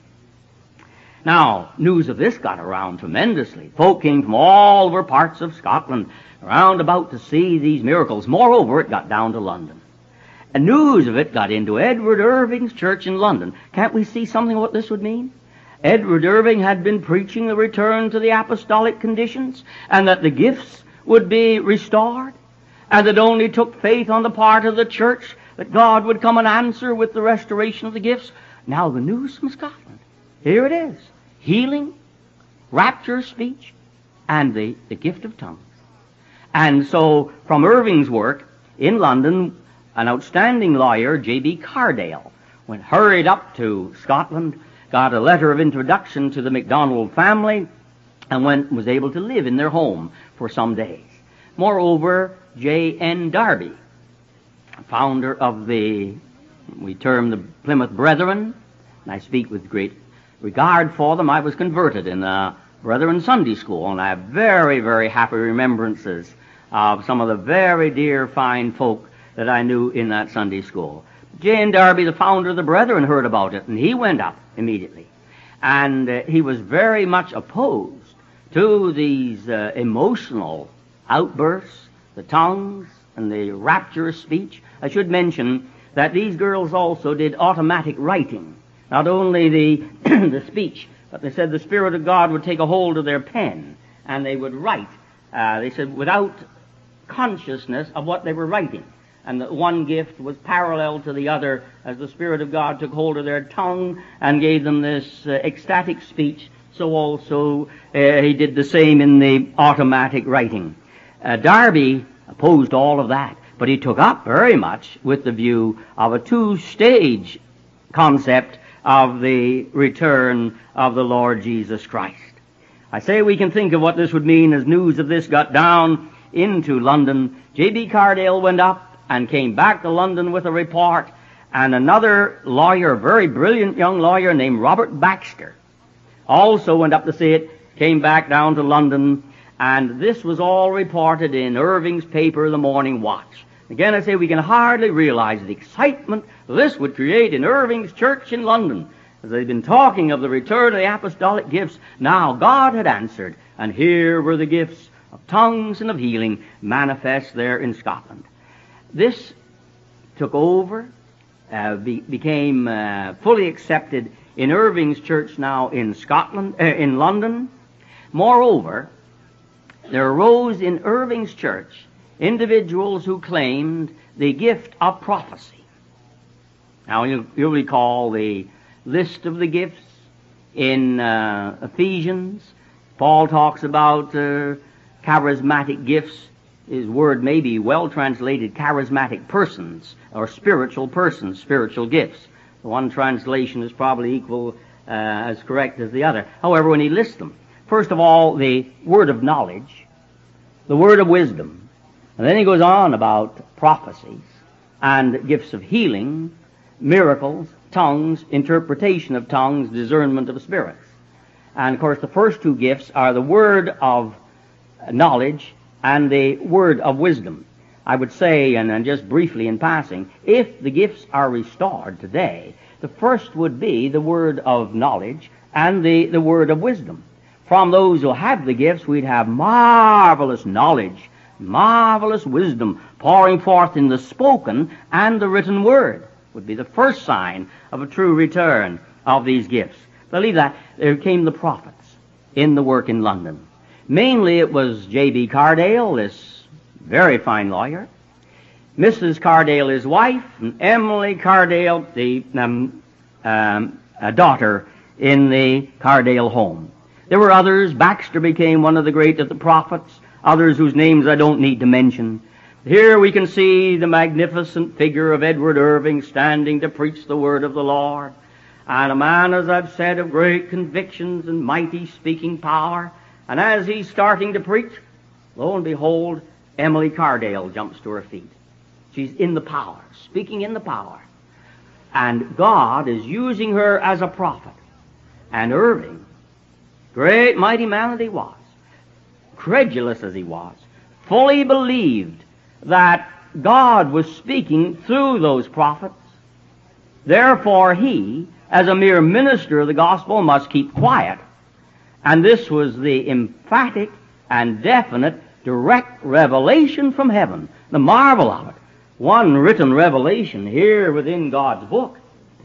Now, news of this got around tremendously. Folk came from all over parts of Scotland around about to see these miracles. Moreover, it got down to London. And news of it got into Edward Irving's church in London. Can't we see something of what this would mean? Edward Irving had been preaching the return to the apostolic conditions, and that the gifts would be restored, and it only took faith on the part of the church that God would come and answer with the restoration of the gifts. Now the news from Scotland. Here it is. Healing, rapturous speech, and the, the gift of tongues. And so, from Irving's work in London, an outstanding lawyer, J B Cardale, went hurried up to Scotland, got a letter of introduction to the MacDonald family, and went, was able to live in their home for some days. Moreover, J N Darby, founder of the, we term the Plymouth Brethren, and I speak with great regard for them. I was converted in the Brethren Sunday School, and I have very, very happy remembrances of some of the very dear, fine folk that I knew in that Sunday school. J N Darby, the founder of the Brethren, heard about it, and he went up immediately. And uh, he was very much opposed to these uh, emotional outbursts, the tongues, and the rapturous speech. I should mention that these girls also did automatic writing. Not only the, the speech, but they said the Spirit of God would take a hold of their pen, and they would write, uh, they said, without consciousness of what they were writing. And the one gift was parallel to the other as the Spirit of God took hold of their tongue and gave them this uh, ecstatic speech. So also uh, he did the same in the automatic writing. Uh, Darby opposed all of that, but he took up very much with the view of a two-stage concept of the return of the Lord Jesus Christ. I say we can think of what this would mean as news of this got down into London. J B Cardale went up and came back to London with a report, and another lawyer, a very brilliant young lawyer named Robert Baxter, also went up to see it, came back down to London, and this was all reported in Irving's paper, The Morning Watch. Again, I say we can hardly realize the excitement this would create in Irving's church in London. As they've been talking of the return of the apostolic gifts, now God had answered, and here were the gifts of tongues and of healing manifest there in Scotland. This took over, uh, be, became uh, fully accepted in Irving's church now in Scotland, uh, in London. Moreover, there arose in Irving's church individuals who claimed the gift of prophecy. Now, you, you'll recall the list of the gifts in uh, Ephesians. Paul talks about uh, charismatic gifts. His word may be well translated charismatic persons or spiritual persons, spiritual gifts. The one translation is probably equal uh, as correct as the other. However, when he lists them, first of all, the word of knowledge, the word of wisdom, and then he goes on about prophecies and gifts of healing, miracles, tongues, interpretation of tongues, discernment of spirits. And of course, the first two gifts are the word of knowledge and the word of wisdom. I would say, and, and just briefly in passing, if the gifts are restored today, the first would be the word of knowledge and the, the word of wisdom. From those who have the gifts, we'd have marvelous knowledge, marvelous wisdom pouring forth in the spoken and the written word. Would be the first sign of a true return of these gifts. Believe that. There came the prophets in the work in London. Mainly it was J B Cardale, this very fine lawyer, Missus Cardale, his wife, and Emily Cardale, the um, um, a daughter in the Cardale home. There were others. Baxter became one of the great of the prophets, others whose names I don't need to mention. Here we can see the magnificent figure of Edward Irving standing to preach the word of the Lord. And a man, as I've said, of great convictions and mighty speaking power. And as he's starting to preach, lo and behold, Emily Cardale jumps to her feet. She's in the power, speaking in the power. And God is using her as a prophet. And Irving, great mighty man that he was, credulous as he was, fully believed that God was speaking through those prophets. Therefore he, as a mere minister of the gospel, must keep quiet. And this was the emphatic and definite direct revelation from heaven. The marvel of it. One written revelation here within God's book.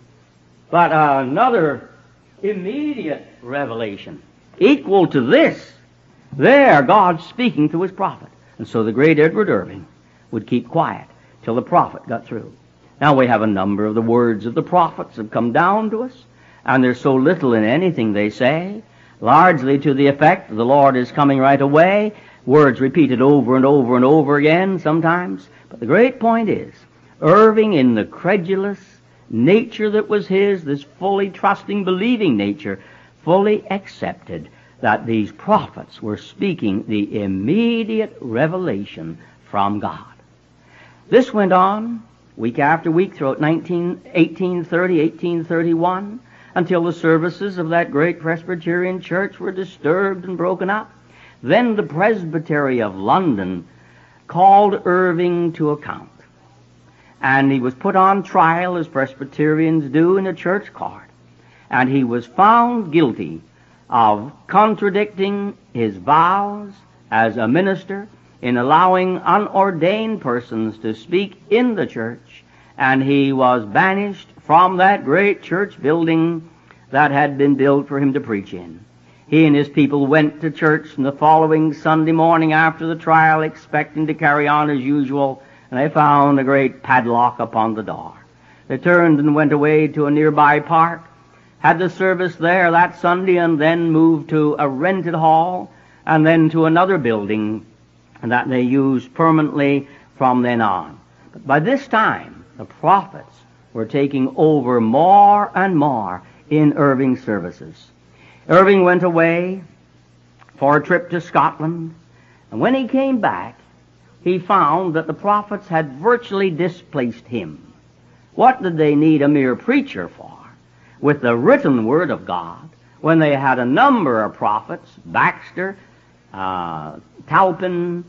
But uh, another immediate revelation equal to this. There, God speaking to his prophet. And so the great Edward Irving would keep quiet till the prophet got through. Now we have a number of the words of the prophets have come down to us, and there's so little in anything they say, largely to the effect the Lord is coming right away, words repeated over and over and over again sometimes. But the great point is, Irving, in the credulous nature that was his, this fully trusting, believing nature, fully accepted that these prophets were speaking the immediate revelation from God. This went on week after week throughout eighteen thirty, eighteen thirty-one, until the services of that great Presbyterian church were disturbed and broken up. Then the Presbytery of London called Irving to account. And he was put on trial, as Presbyterians do, in a church court. And he was found guilty of contradicting his vows as a minister, in allowing unordained persons to speak in the church, and he was banished from that great church building that had been built for him to preach in. He and his people went to church on the following Sunday morning after the trial, expecting to carry on as usual, and they found a great padlock upon the door. They turned and went away to a nearby park, had the service there that Sunday, and then moved to a rented hall, and then to another building that they used permanently from then on. But by this time, the prophets were taking over more and more in Irving's services. Irving went away for a trip to Scotland, and when he came back, he found that the prophets had virtually displaced him. What did they need a mere preacher for with the written Word of God when they had a number of prophets, Baxter, uh, Talpin,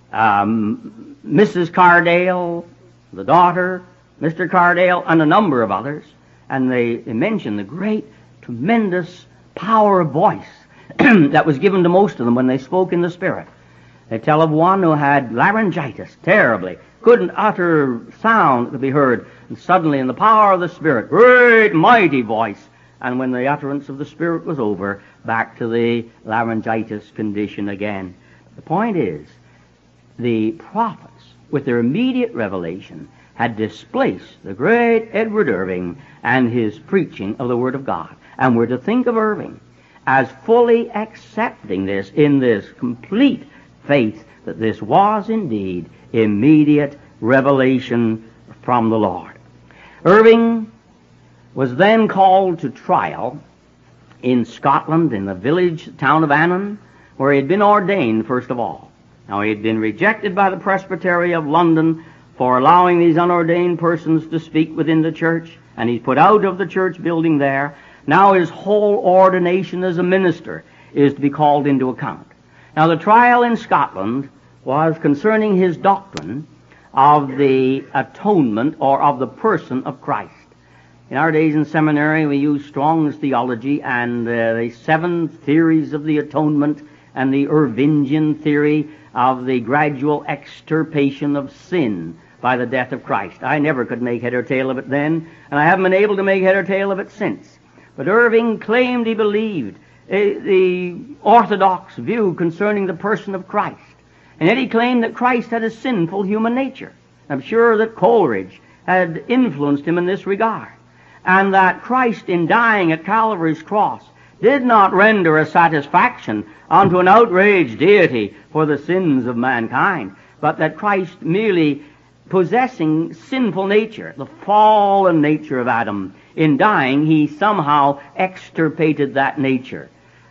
um, Missus Cardale, the daughter, Mister Cardale, and a number of others, and they, they mentioned the great, tremendous power of voice that was given to most of them when they spoke in the Spirit. They tell of one who had laryngitis, terribly, couldn't utter sound that could be heard, and suddenly in the power of the Spirit, great, mighty voice, and when the utterance of the Spirit was over, back to the laryngitis condition again. The point is, the prophets, with their immediate revelation, had displaced the great Edward Irving and his preaching of the Word of God. And we're to think of Irving as fully accepting this in this complete faith that this was indeed immediate revelation from the Lord. Irving was then called to trial in Scotland, in the village town of Annan, where he had been ordained first of all. Now, he had been rejected by the Presbytery of London for allowing these unordained persons to speak within the church, and he's put out of the church building there. Now his whole ordination as a minister is to be called into account. Now, the trial in Scotland was concerning his doctrine of the atonement or of the person of Christ. In our days in seminary, we use Strong's theology and uh, the seven theories of the atonement and the Irvingian theory of the gradual extirpation of sin by the death of Christ. I never could make head or tail of it then, and I haven't been able to make head or tail of it since. But Irving claimed he believed uh, the orthodox view concerning the person of Christ. And yet he claimed that Christ had a sinful human nature. I'm sure that Coleridge had influenced him in this regard. And that Christ, in dying at Calvary's cross, did not render a satisfaction unto an outraged deity for the sins of mankind, but that Christ, merely possessing sinful nature, the fallen nature of Adam, in dying, he somehow extirpated that nature.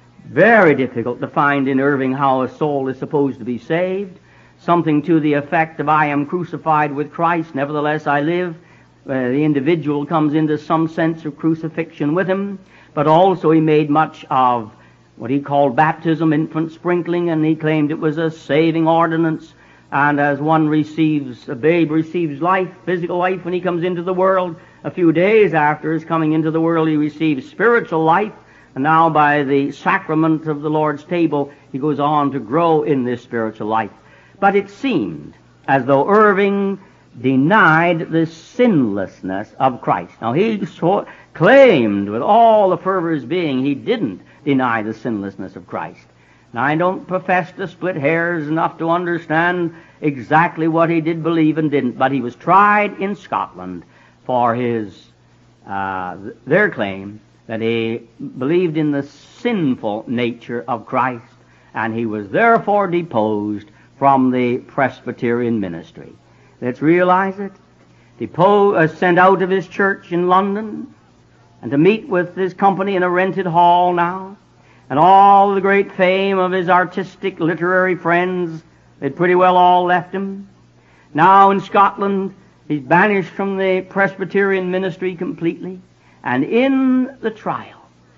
Very difficult to find in Irving how a soul is supposed to be saved. Something to the effect of, I am crucified with Christ, nevertheless I live. Uh, the individual comes into some sense of crucifixion with him, but also he made much of what he called baptism, infant sprinkling, and he claimed it was a saving ordinance. And as one receives, a babe receives life, physical life, when he comes into the world, a few days after his coming into the world, he receives spiritual life. And now by the sacrament of the Lord's table, he goes on to grow in this spiritual life. But it seemed as though Irving denied the sinlessness of Christ. Now, he so claimed with all the fervor of his being he didn't deny the sinlessness of Christ. Now, I don't profess to split hairs enough to understand exactly what he did believe and didn't, but he was tried in Scotland for his uh, their claim that he believed in the sinful nature of Christ, and he was therefore deposed from the Presbyterian ministry. Let's realize it. Deposed, uh, sent out of his church in London, and to meet with his company in a rented hall now, and all the great fame of his artistic, literary friends had pretty well all left him. Now in Scotland, he's banished from the Presbyterian ministry completely. And in the trial,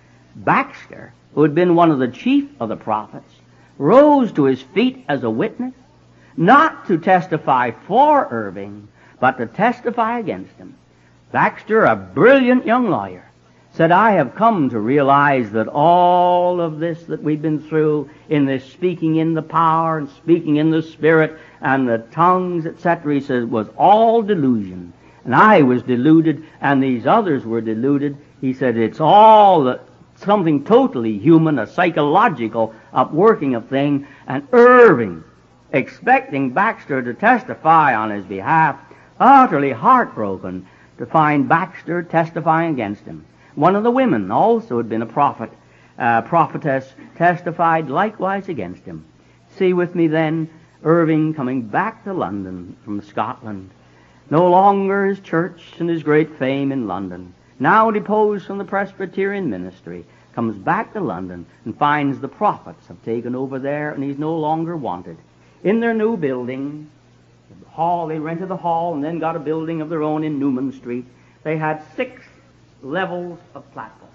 Baxter, who had been one of the chief of the prophets, rose to his feet as a witness, not to testify for Irving, but to testify against him. Baxter, a brilliant young lawyer, said, I have come to realize that all of this that we've been through in this speaking in the power and speaking in the Spirit and the tongues, et cetera, he says, was all delusion. and I was deluded, and these others were deluded. He said it's all something totally human, a psychological upworking of thing, and Irving, expecting Baxter to testify on his behalf, utterly heartbroken to find Baxter testifying against him. One of the women also had been a prophet, uh, prophetess, testified likewise against him. See with me then, Irving coming back to London from Scotland. No longer his church and his great fame in London. Now deposed from the Presbyterian ministry, comes back to London and finds the prophets have taken over there and he's no longer wanted. In their new building, the hall, they rented the hall and then got a building of their own in Newman Street. They had six levels of platforms.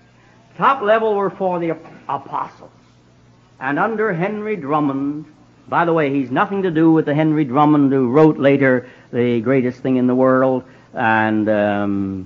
Top level were for the apostles. And under Henry Drummond, by the way, he's nothing to do with the Henry Drummond who wrote later The Greatest Thing in the World and um,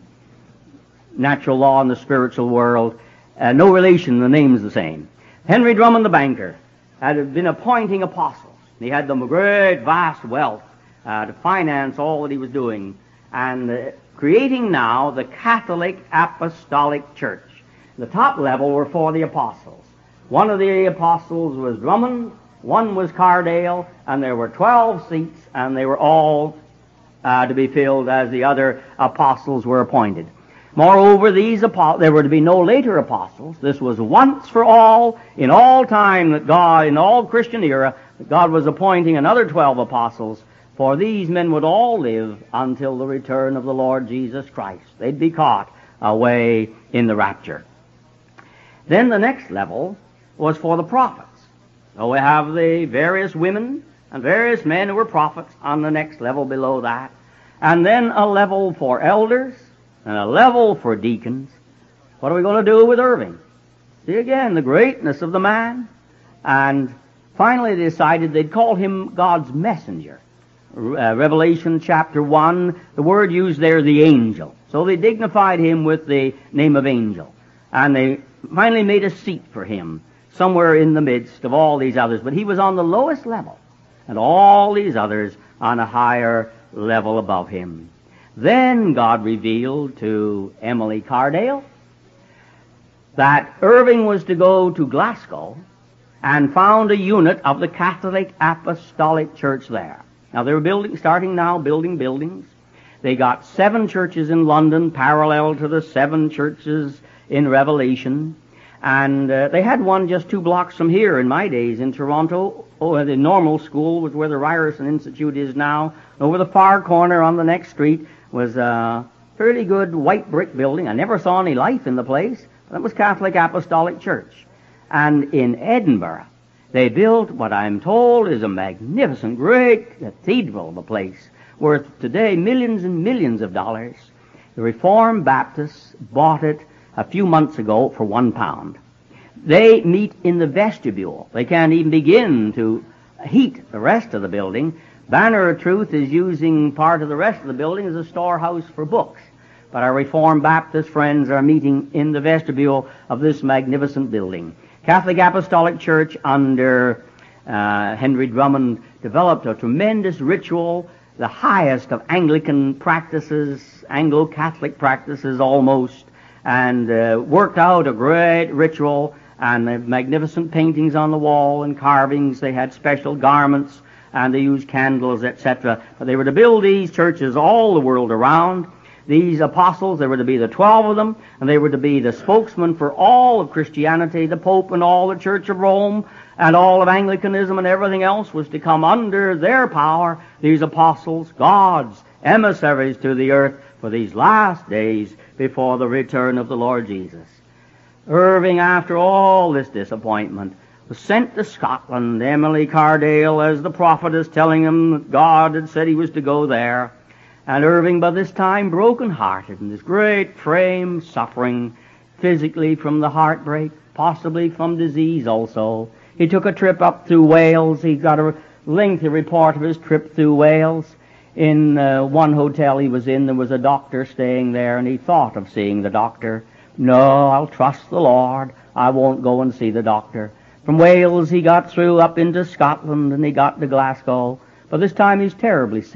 Natural Law in the Spiritual World. Uh, no relation, the name's the same. Henry Drummond the banker had been appointing apostles. He had the great vast wealth uh, to finance all that he was doing and uh, creating now the Catholic Apostolic Church. The top level were for the apostles. One of the apostles was Drummond, one was Cardale, and there were twelve seats, and they were all uh, to be filled as the other apostles were appointed. Moreover, these apostles, there were to be no later apostles. This was once for all, in all time that God, in all Christian era, that God was appointing another twelve apostles, for these men would all live until the return of the Lord Jesus Christ. They'd be caught away in the rapture. Then the next level was for the prophets. So we have the various women and various men who were prophets on the next level below that. And then a level for elders and a level for deacons. What are we going to do with Irving? See again the greatness of the man. And finally they decided they'd call him God's messenger. Uh, Revelation chapter one, the word used there, the angel. So they dignified him with the name of angel. And they finally made a seat for him somewhere in the midst of all these others. But he was on the lowest level, and all these others on a higher level above him. Then God revealed to Emily Cardale that Irving was to go to Glasgow and found a unit of the Catholic Apostolic Church there. Now they were building, starting now building buildings. They got seven churches in London parallel to the seven churches in Revelation. And uh, they had one just two blocks from here in my days in Toronto. Oh, the normal school was where the Ryerson Institute is now. Over the far corner on the next street was a fairly good white brick building. I never saw any life in the place. But that was Catholic Apostolic Church. And in Edinburgh, they built what I'm told is a magnificent, great cathedral of a place, worth today millions and millions of dollars. The Reformed Baptists bought it a few months ago for one pound. They meet in the vestibule. They can't even begin to heat the rest of the building. Banner of Truth is using part of the rest of the building as a storehouse for books. But our Reformed Baptist friends are meeting in the vestibule of this magnificent building. Catholic Apostolic Church under uh, Henry Drummond developed a tremendous ritual, the highest of Anglican practices, Anglo-Catholic practices almost, and uh, worked out a great ritual and uh, magnificent paintings on the wall and carvings. They had special garments and they used candles, et cetera. But they were to build these churches all the world around. These apostles, there were to be the twelve of them, and they were to be the spokesman for all of Christianity. The Pope and all the Church of Rome and all of Anglicanism and everything else was to come under their power. These apostles, God's emissaries to the earth for these last days before the return of the Lord Jesus. Irving, after all this disappointment, was sent to Scotland. Emily Cardale, as the prophet, is telling him that God had said he was to go there. And Irving, by this time, broken-hearted, in his great frame, suffering physically from the heartbreak, possibly from disease also. He took a trip up through Wales. He got a lengthy report of his trip through Wales. In uh, one hotel he was in, there was a doctor staying there, and he thought of seeing the doctor. No, I'll trust the Lord. I won't go and see the doctor. From Wales he got through up into Scotland, and he got to Glasgow. But this time he's terribly sick.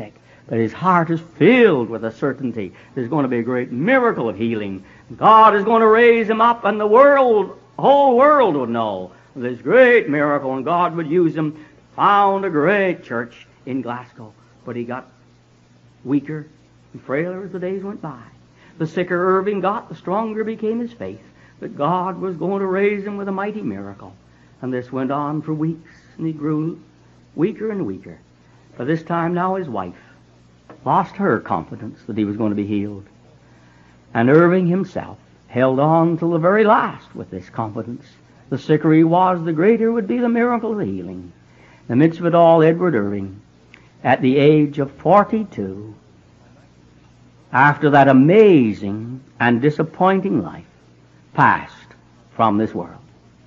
But his heart is filled with a certainty. There's going to be a great miracle of healing. God is going to raise him up, and the world, whole world would know this great miracle, and God would use him. Found a great church in Glasgow. But he got weaker and frailer as the days went by. The sicker Irving got, the stronger became his faith. But God was going to raise him with a mighty miracle. And this went on for weeks, and he grew weaker and weaker. By this time now his wife lost her confidence that he was going to be healed. And Irving himself held on till the very last with this confidence. The sicker he was, the greater would be the miracle of the healing. In the midst of it all, Edward Irving, at the age of forty-two, after that amazing and disappointing life, passed from this world.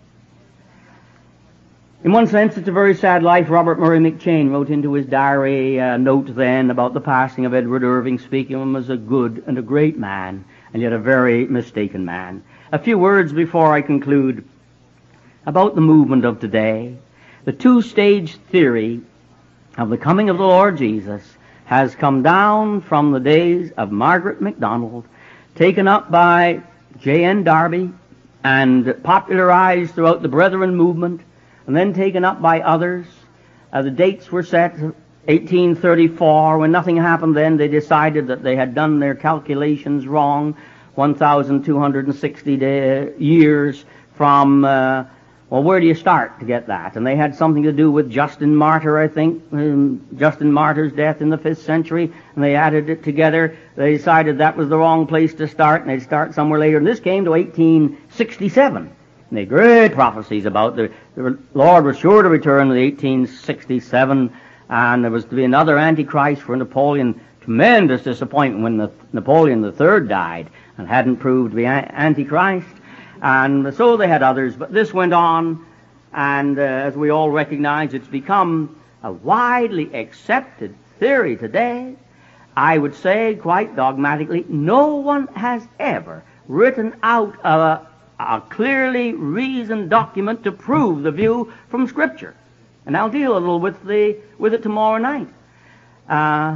In one sense, it's a very sad life. Robert Murray McCheyne wrote into his diary a note then about the passing of Edward Irving, speaking of him as a good and a great man, and yet a very mistaken man. A few words before I conclude about the movement of today. The two-stage theory of the coming of the Lord Jesus has come down from the days of Margaret MacDonald, taken up by J N Darby, and popularized throughout the Brethren movement, and then taken up by others. Uh, the dates were set eighteen thirty-four. When nothing happened then, they decided that they had done their calculations wrong. one thousand two hundred sixty day, years from, uh, well, where do you start to get that? And they had something to do with Justin Martyr, I think, um, Justin Martyr's death in the fifth century, and they added it together. They decided that was the wrong place to start, and they'd start somewhere later. And this came to eighteen sixty-seven. And they had great prophecies about the, the Lord was sure to return in eighteen sixty-seven, and there was to be another Antichrist for Napoleon. Tremendous disappointment when the, Napoleon the Third died and hadn't proved to be Antichrist. And so they had others, but this went on, and uh, as we all recognize, it's become a widely accepted theory today. I would say, quite dogmatically, no one has ever written out a, a clearly reasoned document to prove the view from Scripture. And I'll deal a little with, the, with it tomorrow night. Uh,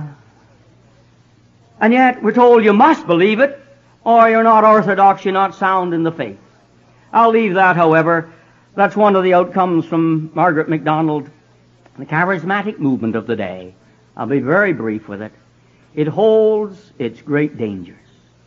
and yet, we're told you must believe it, or you're not orthodox, you're not sound in the faith. I'll leave that, however. That's one of the outcomes from Margaret MacDonald, the charismatic movement of the day. I'll be very brief with it. It holds its great dangers.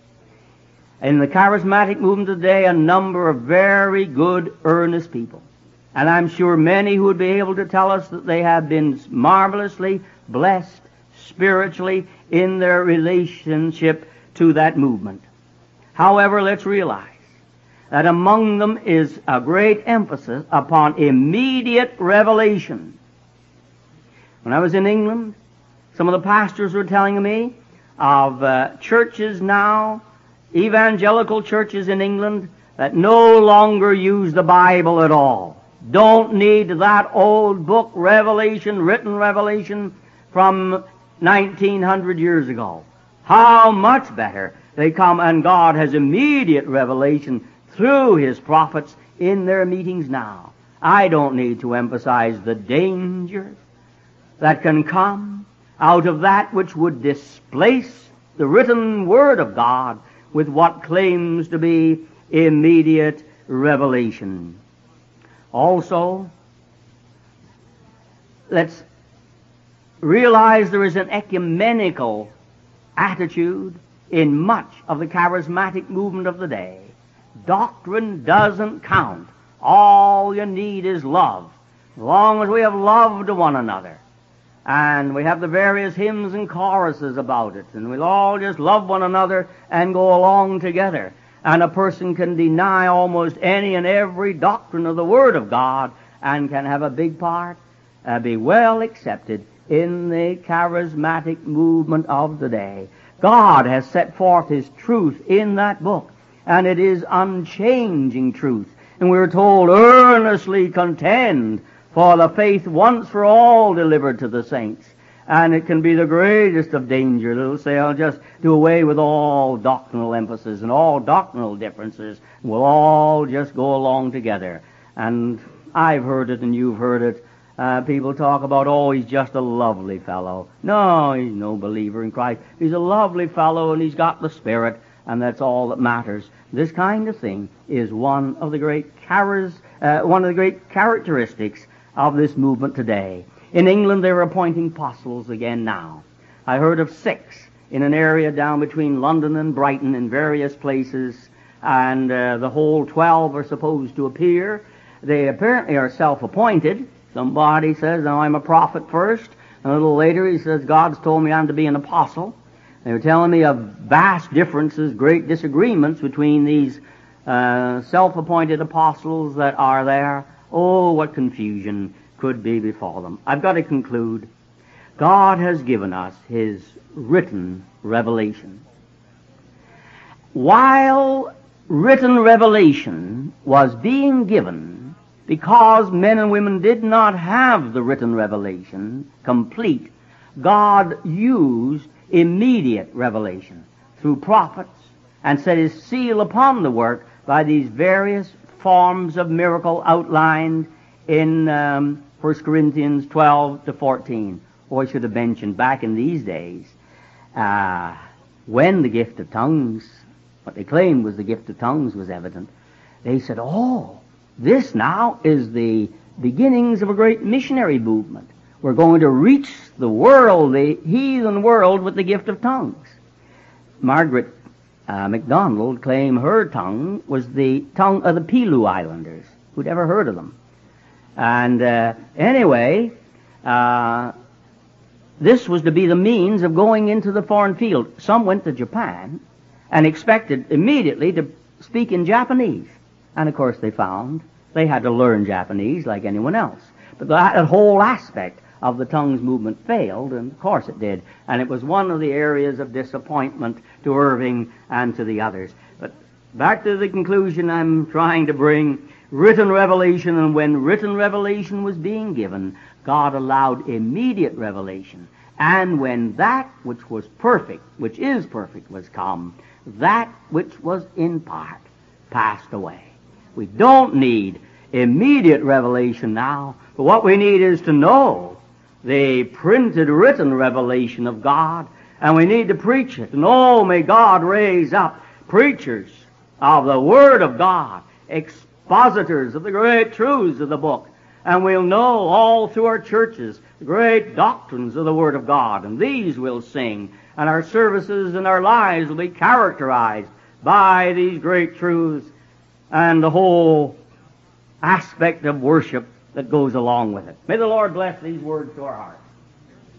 In the charismatic movement of the day, a number of very good, earnest people. And I'm sure many who would be able to tell us that they have been marvelously blessed spiritually in their relationship to that movement. However, let's realize that among them is a great emphasis upon immediate revelation. When I was in England, some of the pastors were telling me of uh, churches now, evangelical churches in England, that no longer use the Bible at all. Don't need that old book, Revelation, written Revelation from nineteen hundred years ago. How much better they come, and God has immediate revelation through His prophets in their meetings now. I don't need to emphasize the danger that can come out of that which would displace the written Word of God with what claims to be immediate revelation. Also, let's realize there is an ecumenical attitude in much of the charismatic movement of the day. Doctrine doesn't count. All you need is love. As long as we have love to one another, and we have the various hymns and choruses about it, and we'll all just love one another and go along together, and a person can deny almost any and every doctrine of the Word of God and can have a big part, uh, be well accepted in the charismatic movement of the day. God has set forth His truth in that book, and it is unchanging truth. And we're told, earnestly contend for the faith once for all delivered to the saints. And it can be the greatest of danger. It'll say, I'll just do away with all doctrinal emphasis and all doctrinal differences. We'll all just go along together. And I've heard it and you've heard it. Uh, people talk about, oh, he's just a lovely fellow. No, he's no believer in Christ. He's a lovely fellow and he's got the Spirit, and that's all that matters. This kind of thing is one of the great charis, uh, one of the great characteristics of this movement today. In England, they're appointing apostles again now. I heard of six in an area down between London and Brighton in various places, and uh, the whole twelve are supposed to appear. They apparently are self-appointed. Somebody says, now I'm a prophet first, and a little later he says, God's told me I'm to be an apostle. They were telling me of vast differences, great disagreements between these uh, self-appointed apostles that are there. Oh, what confusion could be befall them. I've got to conclude. God has given us His written revelation. While written revelation was being given, because men and women did not have the written revelation complete, God used immediate revelation through prophets and set His seal upon the work by these various forms of miracle outlined in um, First Corinthians twelve to fourteen. Or I should have mentioned back in these days, uh, when the gift of tongues, what they claimed was the gift of tongues, was evident, they said, oh, this now is the beginnings of a great missionary movement. We're going to reach the world, the heathen world, with the gift of tongues. Margaret uh, MacDonald claimed her tongue was the tongue of the Pelew Islanders. Who'd ever heard of them? And uh, anyway, uh, this was to be the means of going into the foreign field. Some went to Japan and expected immediately to speak in Japanese. And of course they found they had to learn Japanese like anyone else. But that, that whole aspect of the tongues movement failed, and of course it did. And it was one of the areas of disappointment to Irving and to the others. But back to the conclusion I'm trying to bring, written revelation, and when written revelation was being given, God allowed immediate revelation. And when that which was perfect, which is perfect, was come, that which was in part passed away. We don't need immediate revelation now, but what we need is to know the printed, written revelation of God, and we need to preach it. And oh, may God raise up preachers of the Word of God, expositors of the great truths of the book, and we'll know all through our churches the great doctrines of the Word of God, and these we'll sing, and our services and our lives will be characterized by these great truths and the whole aspect of worship that goes along with it. May the Lord bless these words to our hearts.